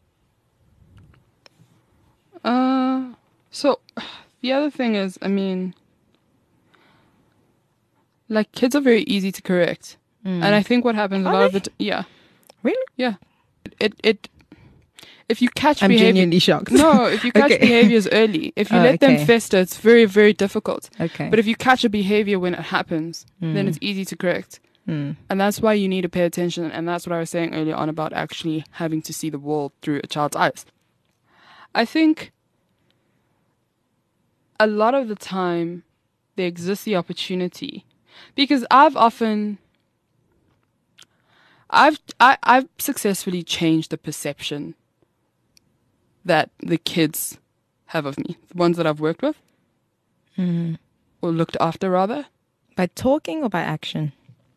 S4: Uh, so the other thing is, I mean, like kids are very easy to correct, mm. and I think what happens a
S3: are
S4: lot
S3: they?
S4: of it, yeah,
S3: really,
S4: yeah, it it if you catch
S3: I'm
S4: behavior,
S3: genuinely shocked.
S4: no, if you catch
S3: Okay.
S4: behaviors early, if you
S3: Oh,
S4: let
S3: okay.
S4: them fester, it's very very difficult.
S3: Okay,
S4: But if you catch a behavior when it happens,
S3: Mm.
S4: then it's easy to correct.
S3: Mm.
S4: And that's why you need to pay attention. And that's what I was saying earlier on about actually having to see the world through a child's eyes. I think a lot of the time there exists the opportunity, because I've often, I've, I, I've successfully changed the perception that the kids have of me, the ones that I've worked with,
S3: Mm.
S4: or looked after rather.
S3: By talking or by action?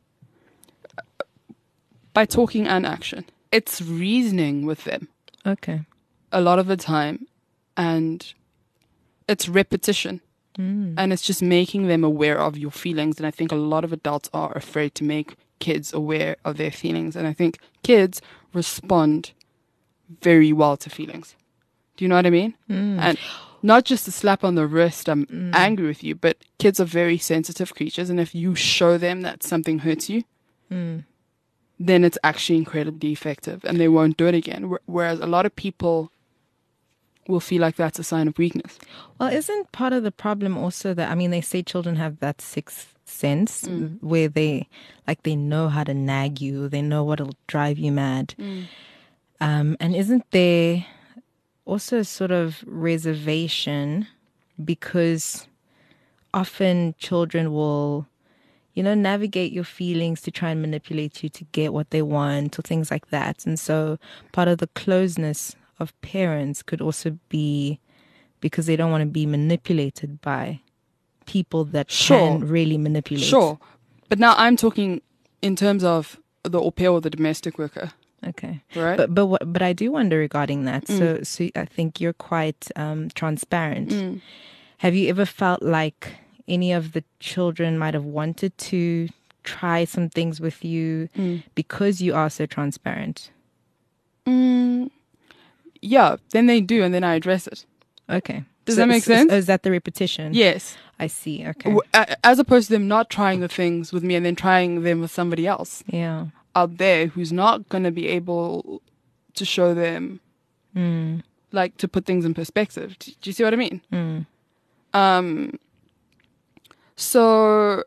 S4: By talking and action. It's reasoning with them
S3: Okay.
S4: a lot of the time, and it's repetition,
S3: Mm.
S4: and it's just making them aware of your feelings. And I think a lot of adults are afraid to make kids aware of their feelings, and I think kids respond very well to feelings. Do you know what I mean?
S3: Mm.
S4: And not just a slap on the wrist, I'm
S3: Mm.
S4: angry with you, but kids are very sensitive creatures, and if you show them that something hurts you,
S3: Mm.
S4: then it's actually incredibly effective, and they won't do it again. Wh- Whereas a lot of people will feel like that's a sign of weakness.
S3: Well, isn't part of the problem also that, I mean, they say children have that sixth sense, where they like they know how to nag you, they know what'll drive you mad. Um, and isn't there also a sort of reservation because often children will, you know, navigate your feelings to try and manipulate you to get what they want or things like that. And so part of the closeness of parents could also be because they don't want to be manipulated by people that
S4: Sure.
S3: can really manipulate.
S4: Sure. But now I'm talking in terms of the au pair or the domestic worker.
S3: Okay.
S4: Right.
S3: But but what, but I do wonder regarding that. So so I think you're quite um, transparent. Have you ever felt like any of the children might have wanted to try some things with you because you are so transparent?
S4: Yeah, then they do, and then I address it.
S3: Okay.
S4: Does
S3: So-
S4: that make
S3: so-
S4: sense?
S3: so is that the repetition?
S4: Yes.
S3: I see. Okay.
S4: W- a- As opposed to them not trying the things with me and then trying them with somebody else
S3: Yeah.
S4: out there who's not going to be able to show them, like, to put things in perspective. Do, do you see what I mean? Um. So,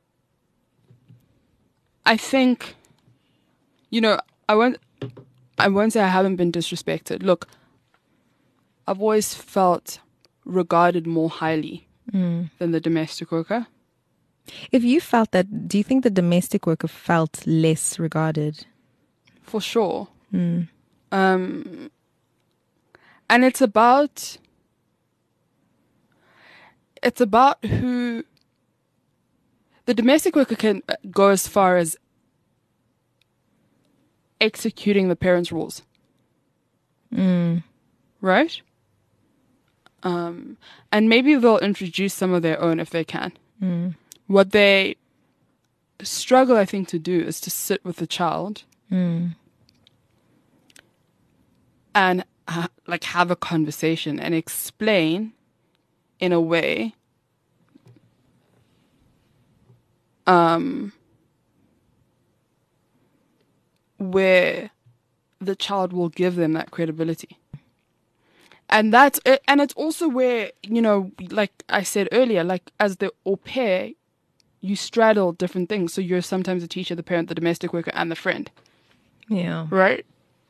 S4: I think, you know, I won't, I won't say I haven't been disrespected. Look, I've always felt regarded more highly than the domestic worker.
S3: If you felt that, do you think the domestic worker felt less regarded?
S4: For sure. Um, and it's about it's about who the domestic worker can go as far as executing the parents' rules. Right? Um, and maybe they'll introduce some of their own if they can. What they struggle, I think, to do is to sit with the child and uh, like have a conversation and explain in a way um, where the child will give them that credibility. And that's it. And it's also where, you know, like I said earlier, like as the au pair, you straddle different things. So you're sometimes the teacher, the parent, the domestic worker, and the friend,
S3: Yeah.
S4: right?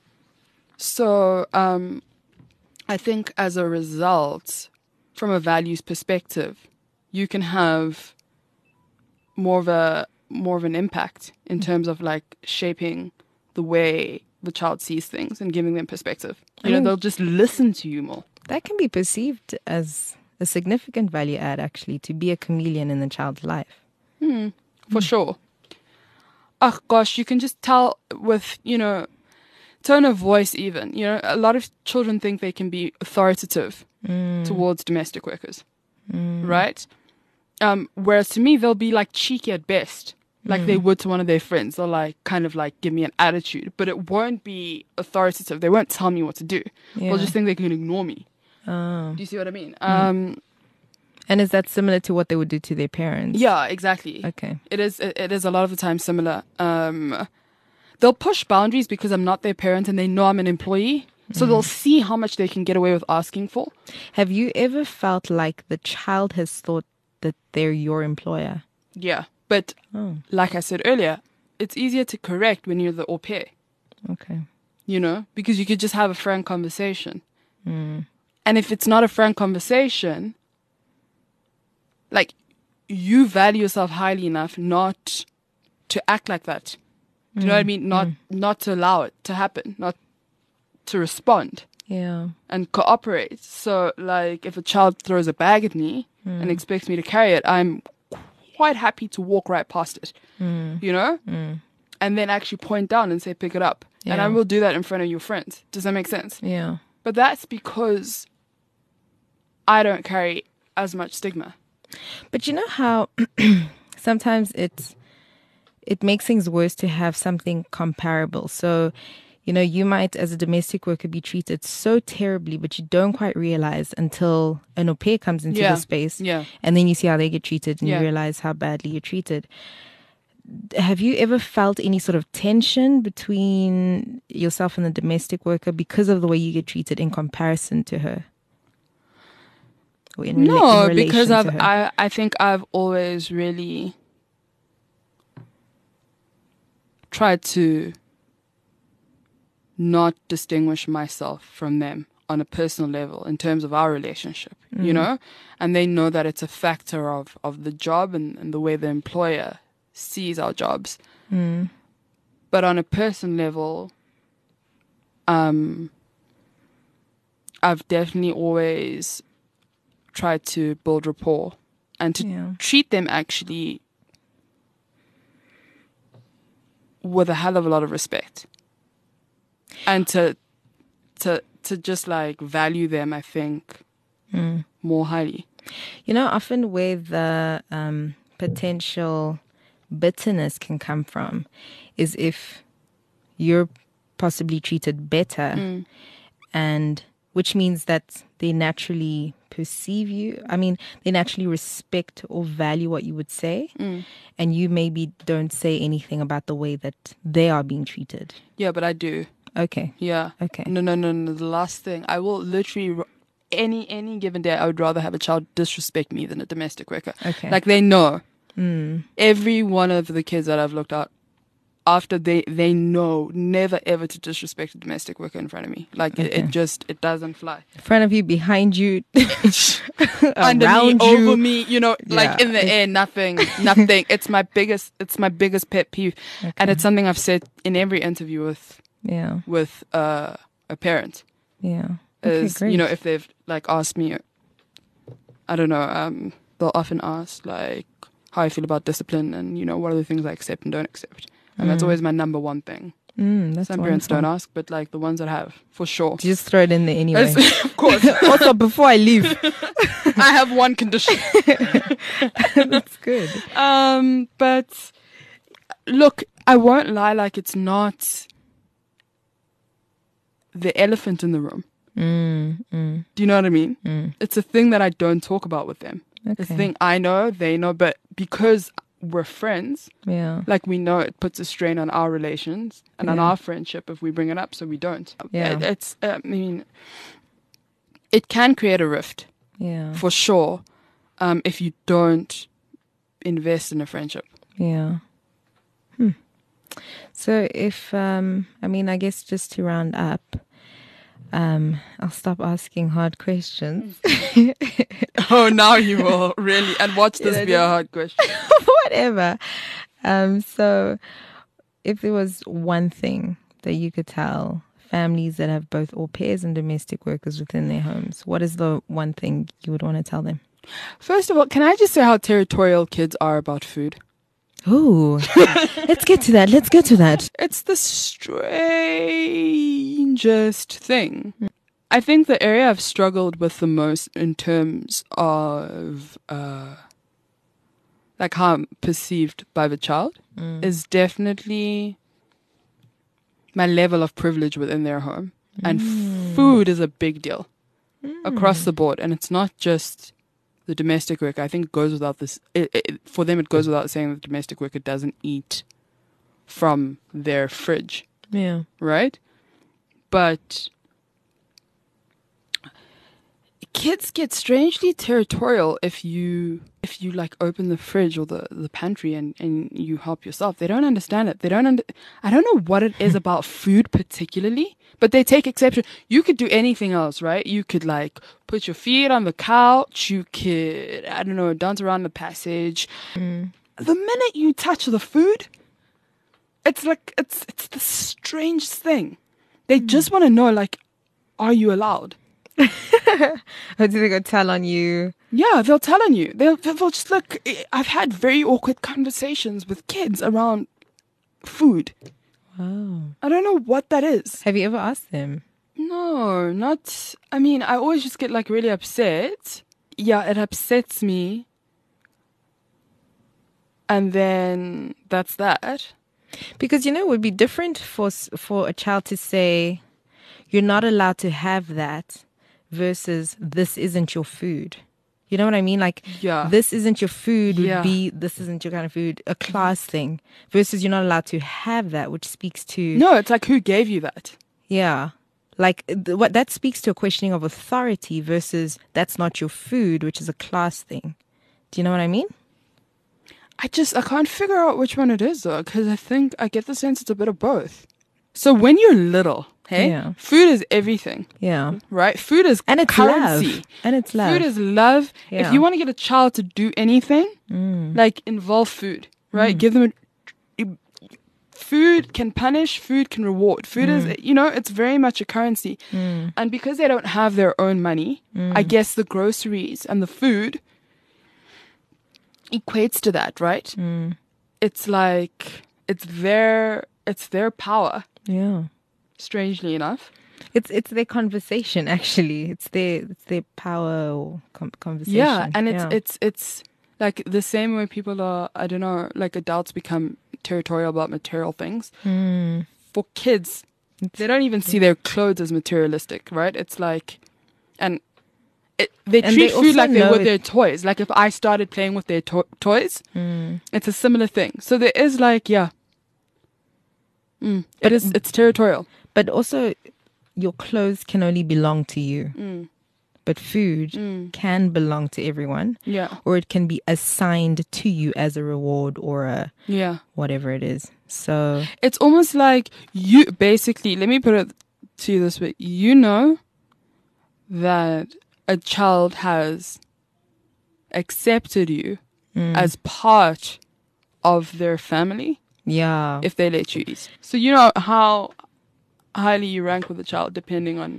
S4: So um, I think as a result, from a values perspective, you can have more of a more of an impact in terms of like shaping the way the child sees things and giving them perspective. You know,
S3: mean-
S4: they'll just listen to you more.
S3: That can be perceived as a significant value add, actually, to be a chameleon in the child's life.
S4: For sure. Oh gosh, you can just tell with, you know, tone of voice even. You know, a lot of children think they can be authoritative towards domestic workers. Right? Um, whereas to me, they'll be like cheeky at best. Like they would to one of their friends. They'll like kind of like give me an attitude. But it won't be authoritative. They won't tell me what to do.
S3: Yeah.
S4: They'll just think they can ignore me.
S3: Oh.
S4: Do you see what I mean? Um,
S3: And is that similar to what they would do to their parents?
S4: yeah, exactly.
S3: Okay.
S4: It is. It, it is a lot of the time similar. Um, they'll push boundaries because I'm not their parent and they know I'm an employee. So they'll see how much they can get away with asking for.
S3: Have you ever felt like the child has thought that they're your employer?
S4: Yeah, but
S3: Oh,
S4: like I said earlier, it's easier to correct when you're the au pair.
S3: okay.
S4: You know, because you could just have a frank conversation. And if it's not a frank conversation, like you value yourself highly enough not to act like that. Do you know what I mean? Not not to allow it to happen, not to respond
S3: Yeah.
S4: and cooperate. So, like, if a child throws a bag at me and expects me to carry it, I'm quite happy to walk right past it, you know? And then actually point down and say, pick it up. And I
S3: Yeah.
S4: will do that in front of your friends. Does that make sense?
S3: Yeah.
S4: But that's because I don't carry as much stigma.
S3: But you know how sometimes it's it makes things worse to have something comparable. So, you know, you might, as a domestic worker, be treated so terribly, but you don't quite realize until an au pair comes into
S4: Yeah.
S3: the space.
S4: Yeah.
S3: And then you see how they get treated and
S4: Yeah.
S3: you realize how badly you're treated. Have you ever felt any sort of tension between yourself and the domestic worker because of the way you get treated in comparison to her? Or in rela-
S4: No,
S3: in
S4: because
S3: relation
S4: I've
S3: to her?
S4: I, I think I've always really tried to not distinguish myself from them on a personal level in terms of our relationship, mm. you know? And they know that it's a factor of, of the job and, and the way the employer sees our jobs.
S3: Mm.
S4: But on a personal level, um, I've definitely always tried to build rapport and to
S3: Yeah.
S4: treat them actually with a hell of a lot of respect. And to to to just like value them, I think,
S3: Mm.
S4: more highly.
S3: You know, often where the um, potential bitterness can come from is if you're possibly treated better,
S4: Mm.
S3: and which means that they naturally perceive you. I mean, they naturally respect or value what you would say,
S4: Mm.
S3: and you maybe don't say anything about the way that they are being treated.
S4: Yeah, but I do.
S3: Okay.
S4: Yeah.
S3: Okay.
S4: No, no, no, no. The last thing, I will literally, r- any any given day, I would rather have a child disrespect me than a domestic worker.
S3: Okay.
S4: Like they know.
S3: Mm.
S4: Every one of the kids that I've looked at, after they they know never ever to disrespect a domestic worker in front of me. Like it,
S3: Okay.
S4: it just it doesn't fly.
S3: In front of you, behind you,
S4: Under me,
S3: around
S4: over
S3: you.
S4: me, you know, like
S3: Yeah.
S4: in the air, nothing, nothing. It's my biggest, it's my biggest pet peeve, and it's something I've said in every interview with
S3: Yeah.
S4: with uh, a parent.
S3: Yeah. Okay,
S4: Is
S3: great.
S4: you know if they've like asked me, I don't know, um, they'll often ask like how I feel about discipline and you know what are the things I accept and don't accept, and that's always my number one thing.
S3: Mm, that's
S4: Some parents
S3: wonderful.
S4: don't ask, but like the ones that have, for sure.
S3: Just throw it in there anyway.
S4: Yes, of course.
S3: Also, before I leave.
S4: I have one condition.
S3: That's good.
S4: Um, but look, I won't lie, like it's not the elephant in the room.
S3: Mm, mm,
S4: Do you know what I mean?
S3: mm.
S4: It's a thing that I don't talk about with them. It's a
S3: Okay.
S4: thing I know, they know, but because we're friends,
S3: Yeah.
S4: like we know it puts a strain on our relations and on
S3: Yeah.
S4: our friendship if we bring it up, so we don't.
S3: Yeah.
S4: It, it's, uh, I mean, it can create a rift
S3: Yeah.
S4: for sure um, if you don't invest in a friendship.
S3: Yeah. Hmm. So if um I mean I guess just to round up, um I'll stop asking hard questions.
S4: Oh, now you will really, and watch this
S3: Yeah,
S4: be a hard question.
S3: Whatever. Um so if there was one thing that you could tell families that have both au pairs and domestic workers within their homes, what is the one thing you would want to tell them?
S4: First of all, can I just say how territorial kids are about food?
S3: Ooh. Let's get to that. Let's get to that.
S4: It's the strangest thing. I think the area I've struggled with the most in terms of uh, like how I'm perceived by the child is definitely my level of privilege within their home. And food is a big deal across the board. And it's not just the domestic worker. I think it goes without this. It, it, for them, it goes without saying that the domestic worker doesn't eat from their fridge,
S3: Yeah.
S4: right? But kids get strangely territorial if you if you like open the fridge or the, the pantry and, and you help yourself. They don't understand it. They don't under, I don't know what it is about food particularly, but they take exception. You could do anything else, right? You could like put your feet on the couch. You could, I don't know, dance around the passage.
S3: Mm.
S4: The minute you touch the food, it's like, it's, it's the strangest thing. They just want to know, like, are you allowed?
S3: Or do they go tell on you?
S4: Yeah, they'll tell on you. They'll, they'll just look. I've had very awkward conversations with kids around food.
S3: Wow.
S4: I don't know what that is.
S3: Have you ever asked them?
S4: No, not. I mean, I always just get like really upset. Yeah, it upsets me. And then that's that.
S3: Because, you know, it would be different for s- for a child to say, you're not allowed to have that, versus this isn't your food. You know what I mean? Like,
S4: Yeah.
S3: this isn't your food would
S4: Yeah.
S3: be, this isn't your kind of food, a class thing, versus you're not allowed to have that, which speaks to,
S4: No, it's like, who gave you that?
S3: yeah. Like, th- what that speaks to a questioning of authority versus that's not your food, which is a class thing. Do you know what I mean?
S4: I just, I can't figure out which one it is though, because I think I get the sense it's a bit of both. So when you're little, hey,
S3: Yeah.
S4: food is everything,
S3: Yeah.
S4: right? Food is
S3: And it's
S4: currency.
S3: love. And it's love.
S4: Food is love.
S3: Yeah.
S4: If you want to get a child to do anything,
S3: Mm.
S4: like involve food, right? Give them a, food can punish, food can reward. Food
S3: Mm.
S4: is, you know, it's very much a currency. And because they don't have their own money, I
S3: Mm.
S4: guess the groceries and the food equates to that, right?
S3: Mm.
S4: It's like it's their it's their power,
S3: Yeah.
S4: strangely enough.
S3: It's it's their conversation actually. It's their it's their power or com- conversation.
S4: Yeah, and it's
S3: Yeah.
S4: it's it's like the same way people are, I don't know, like adults become territorial about material things.
S3: Mm.
S4: For kids, they don't even see their clothes as materialistic, right? It's like, and it, they
S3: And
S4: treat
S3: they
S4: food
S3: also
S4: like they
S3: know
S4: would
S3: it-
S4: their toys. Like if I started playing with their to- toys,
S3: Mm.
S4: it's a similar thing. So there is like, yeah, mm, it is. It's territorial.
S3: But also, your clothes can only belong to you.
S4: Mm.
S3: But food
S4: Mm.
S3: can belong to everyone,
S4: Yeah,
S3: or it can be assigned to you as a reward or a
S4: yeah.
S3: whatever it is. So
S4: It's almost like you basically. Let me put it to you this way: you know that a child has accepted you
S3: mm,
S4: as part of their family
S3: yeah,
S4: if they let you eat. So you know how highly you rank with a child depending on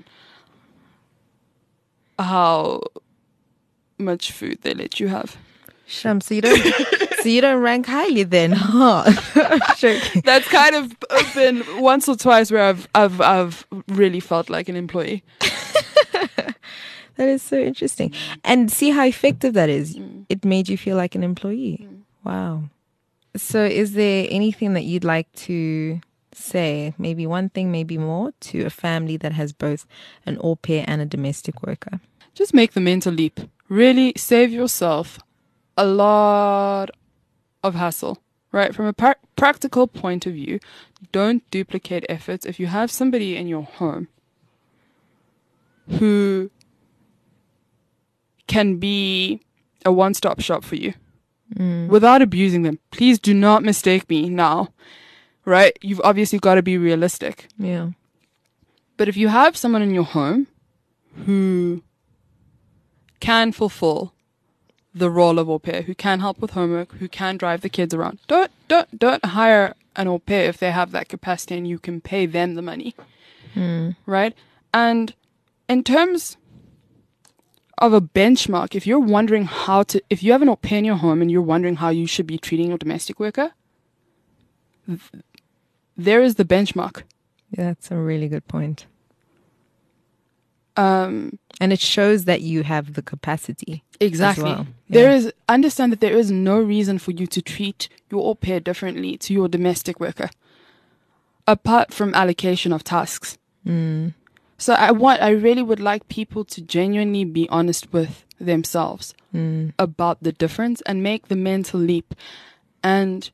S4: how much food they let you have.
S3: Sham, so you don't so you don't rank highly then, huh? I'm joking.
S4: That's kind of been once or twice where I've I've I've really felt like an employee.
S3: That is so interesting. And see how effective that is. It made you feel like an employee. Wow. So is there anything that you'd like to say, maybe one thing, maybe more, to a family that has both an au pair and a domestic worker?
S4: Just make the mental leap. Really save yourself a lot of hassle, right? From a pra- practical point of view, don't duplicate efforts. If you have somebody in your home who can be a one-stop shop for you without abusing them, please do not mistake me now, right? You've obviously got to be realistic.
S3: Yeah.
S4: But if you have someone in your home who can fulfill the role of au pair, who can help with homework, who can drive the kids around, don't don't don't hire an au pair if they have that capacity and you can pay them the money, right? And in terms of a benchmark, if you're wondering how to, if you have an au pair in your home and you're wondering how you should be treating your domestic worker, th- there is the benchmark.
S3: Yeah, that's a really good point.
S4: Um,
S3: And it shows that you have the capacity.
S4: Exactly.
S3: well.
S4: There
S3: Yeah.
S4: is, understand that there is no reason for you to treat your au pair differently to your domestic worker, apart from allocation of tasks.
S3: Mm.
S4: So I want, I really would like people to genuinely be honest with themselves
S3: Mm.
S4: about the difference and make the mental leap. And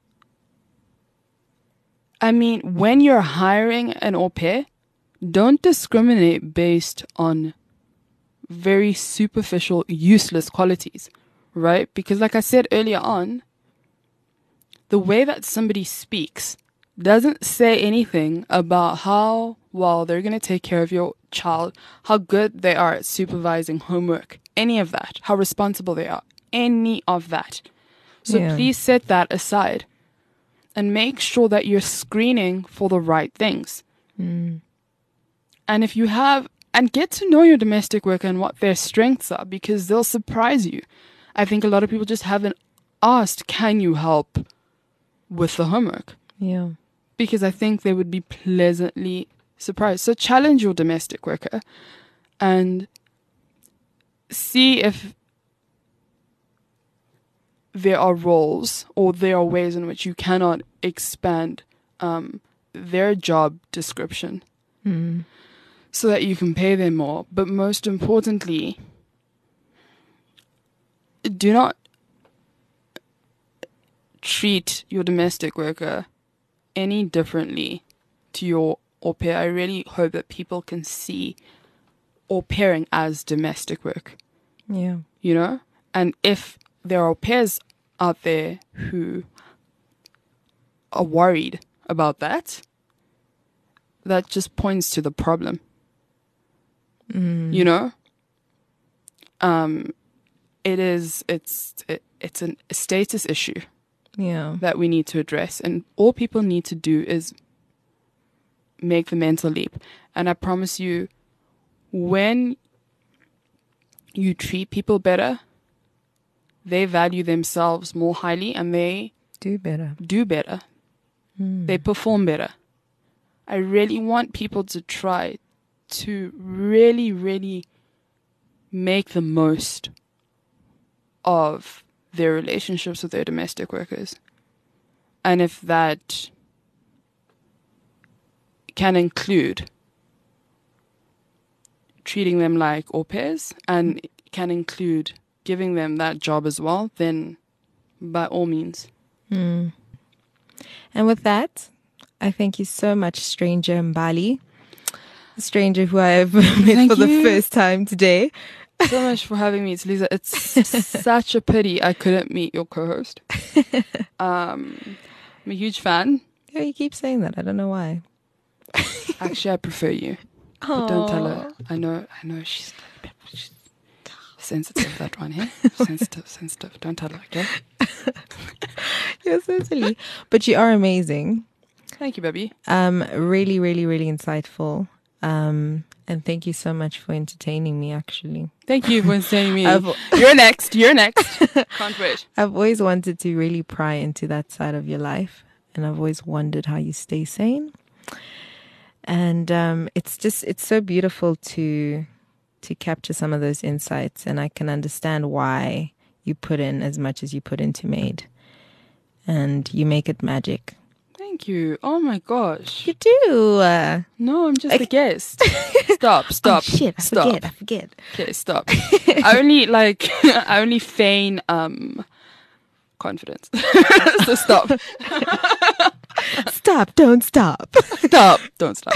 S4: I mean, when you're hiring an au pair, don't discriminate based on very superficial, useless qualities, right? Because like I said earlier on, the way that somebody speaks doesn't say anything about how well they're going to take care of your child, how good they are at supervising homework, any of that, how responsible they are, any of that. So
S3: Yeah.
S4: please set that aside and make sure that you're screening for the right things.
S3: Mm.
S4: And if you have, and get to know your domestic worker and what their strengths are, because they'll surprise you. I think a lot of people just haven't asked, can you help with the homework?
S3: Yeah.
S4: Because I think they would be pleasantly surprised. So challenge your domestic worker and see if there are roles or there are ways in which you cannot expand um, their job description
S3: Mm.
S4: so that you can pay them more. But most importantly, do not treat your domestic worker any differently to your au pair. I really hope that people can see au pairing as domestic work,
S3: Yeah.
S4: you know? And if there are au pairs out there who are worried about that, that just points to the problem.
S3: Mm.
S4: You know? Um, it is, it's, it, it's an, a status issue
S3: Yeah.
S4: that we need to address. And all people need to do is make the mental leap. And I promise you, when you treat people better, they value themselves more highly and they
S3: Do better.
S4: do better.
S3: Mm.
S4: They perform better. I really want people to try to really, really make the most of their relationships with their domestic workers. And if that can include treating them like au pairs and can include giving them that job as well, then by all means.
S3: Mm. And with that, I thank you so much, stranger Mbali. A stranger who I have met
S4: Thank
S3: for the
S4: you.
S3: first time today.
S4: So much for having me, Lisa. It's such a pity I couldn't meet your co-host. Um, I'm a huge fan.
S3: Yeah, you keep saying that. I don't know why.
S4: Actually, I prefer you. But don't tell her. I know, I know she's, she's sensitive, that one, eh? Sensitive, sensitive. Don't tell her, okay?
S3: You're so silly. But you are amazing.
S4: Thank you, baby.
S3: Um, really, really, really insightful. Um, and thank you so much for entertaining me, actually.
S4: Thank you for saying me.
S3: I've-
S4: You're next. You're next. Can't wait.
S3: I've always wanted to really pry into that side of your life. And I've always wondered how you stay sane. And um, it's just, it's so beautiful to to capture some of those insights. And I can understand why you put in as much as you put into Made. And you make it magic.
S4: Thank you. Oh my gosh.
S3: You do. Uh,
S4: No, I'm just a guest. Stop, stop,
S3: oh, shit, I
S4: stop.
S3: forget, I forget.
S4: Okay, stop. I only like I only feign um confidence. So stop.
S3: Stop, don't stop.
S4: Stop. Don't stop.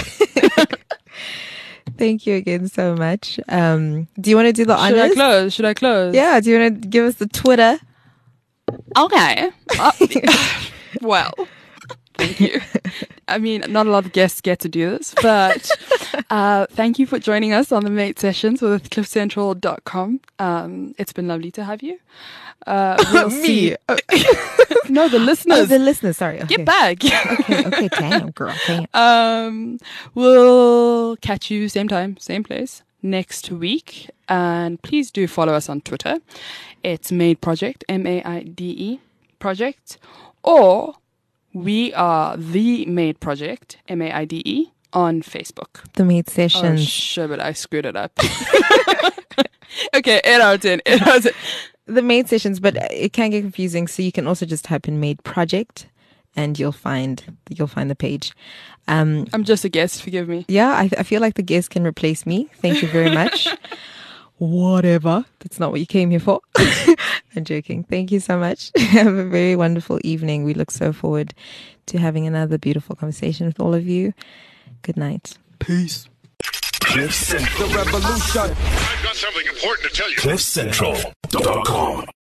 S3: Thank you again so much. Um, do you want to do the
S4: Should I
S3: honors?
S4: close? Should I close?
S3: Yeah, do you want to give us the Twitter?
S4: Okay. Uh, well, thank you. I mean, not a lot of guests get to do this, but uh, thank you for joining us on the Mate Sessions with cliff central dot com. Um, it's been lovely to have you. Uh, we'll see.
S3: Me. Oh,
S4: No, the listeners.
S3: oh, the listeners. Sorry. Okay.
S4: Get back.
S3: Okay, okay, damn, girl. Damn.
S4: Um, we'll catch you same time, same place next week. And please do follow us on Twitter. It's Made Project, M A I D E Project. Or we are The Made Project, M A I D E, on Facebook.
S3: The Made
S4: Oh,
S3: Sessions.
S4: sure, but I screwed it up. Okay, eight out of ten. eight out of ten.
S3: The Made Sessions, but it can get confusing. So you can also just type in Made Project, and you'll find you'll find the page. Um,
S4: I'm just a guest, forgive me.
S3: yeah, I, I feel like the guest can replace me. Thank you very much. Whatever. That's not what you came here for. I'm joking. Thank you so much. Have a very wonderful evening. We look so forward to having another beautiful conversation with all of you. Good night.
S4: Peace.
S1: Cliff Central.
S2: The revolution. I've got something important to tell you.
S1: cliff central dot com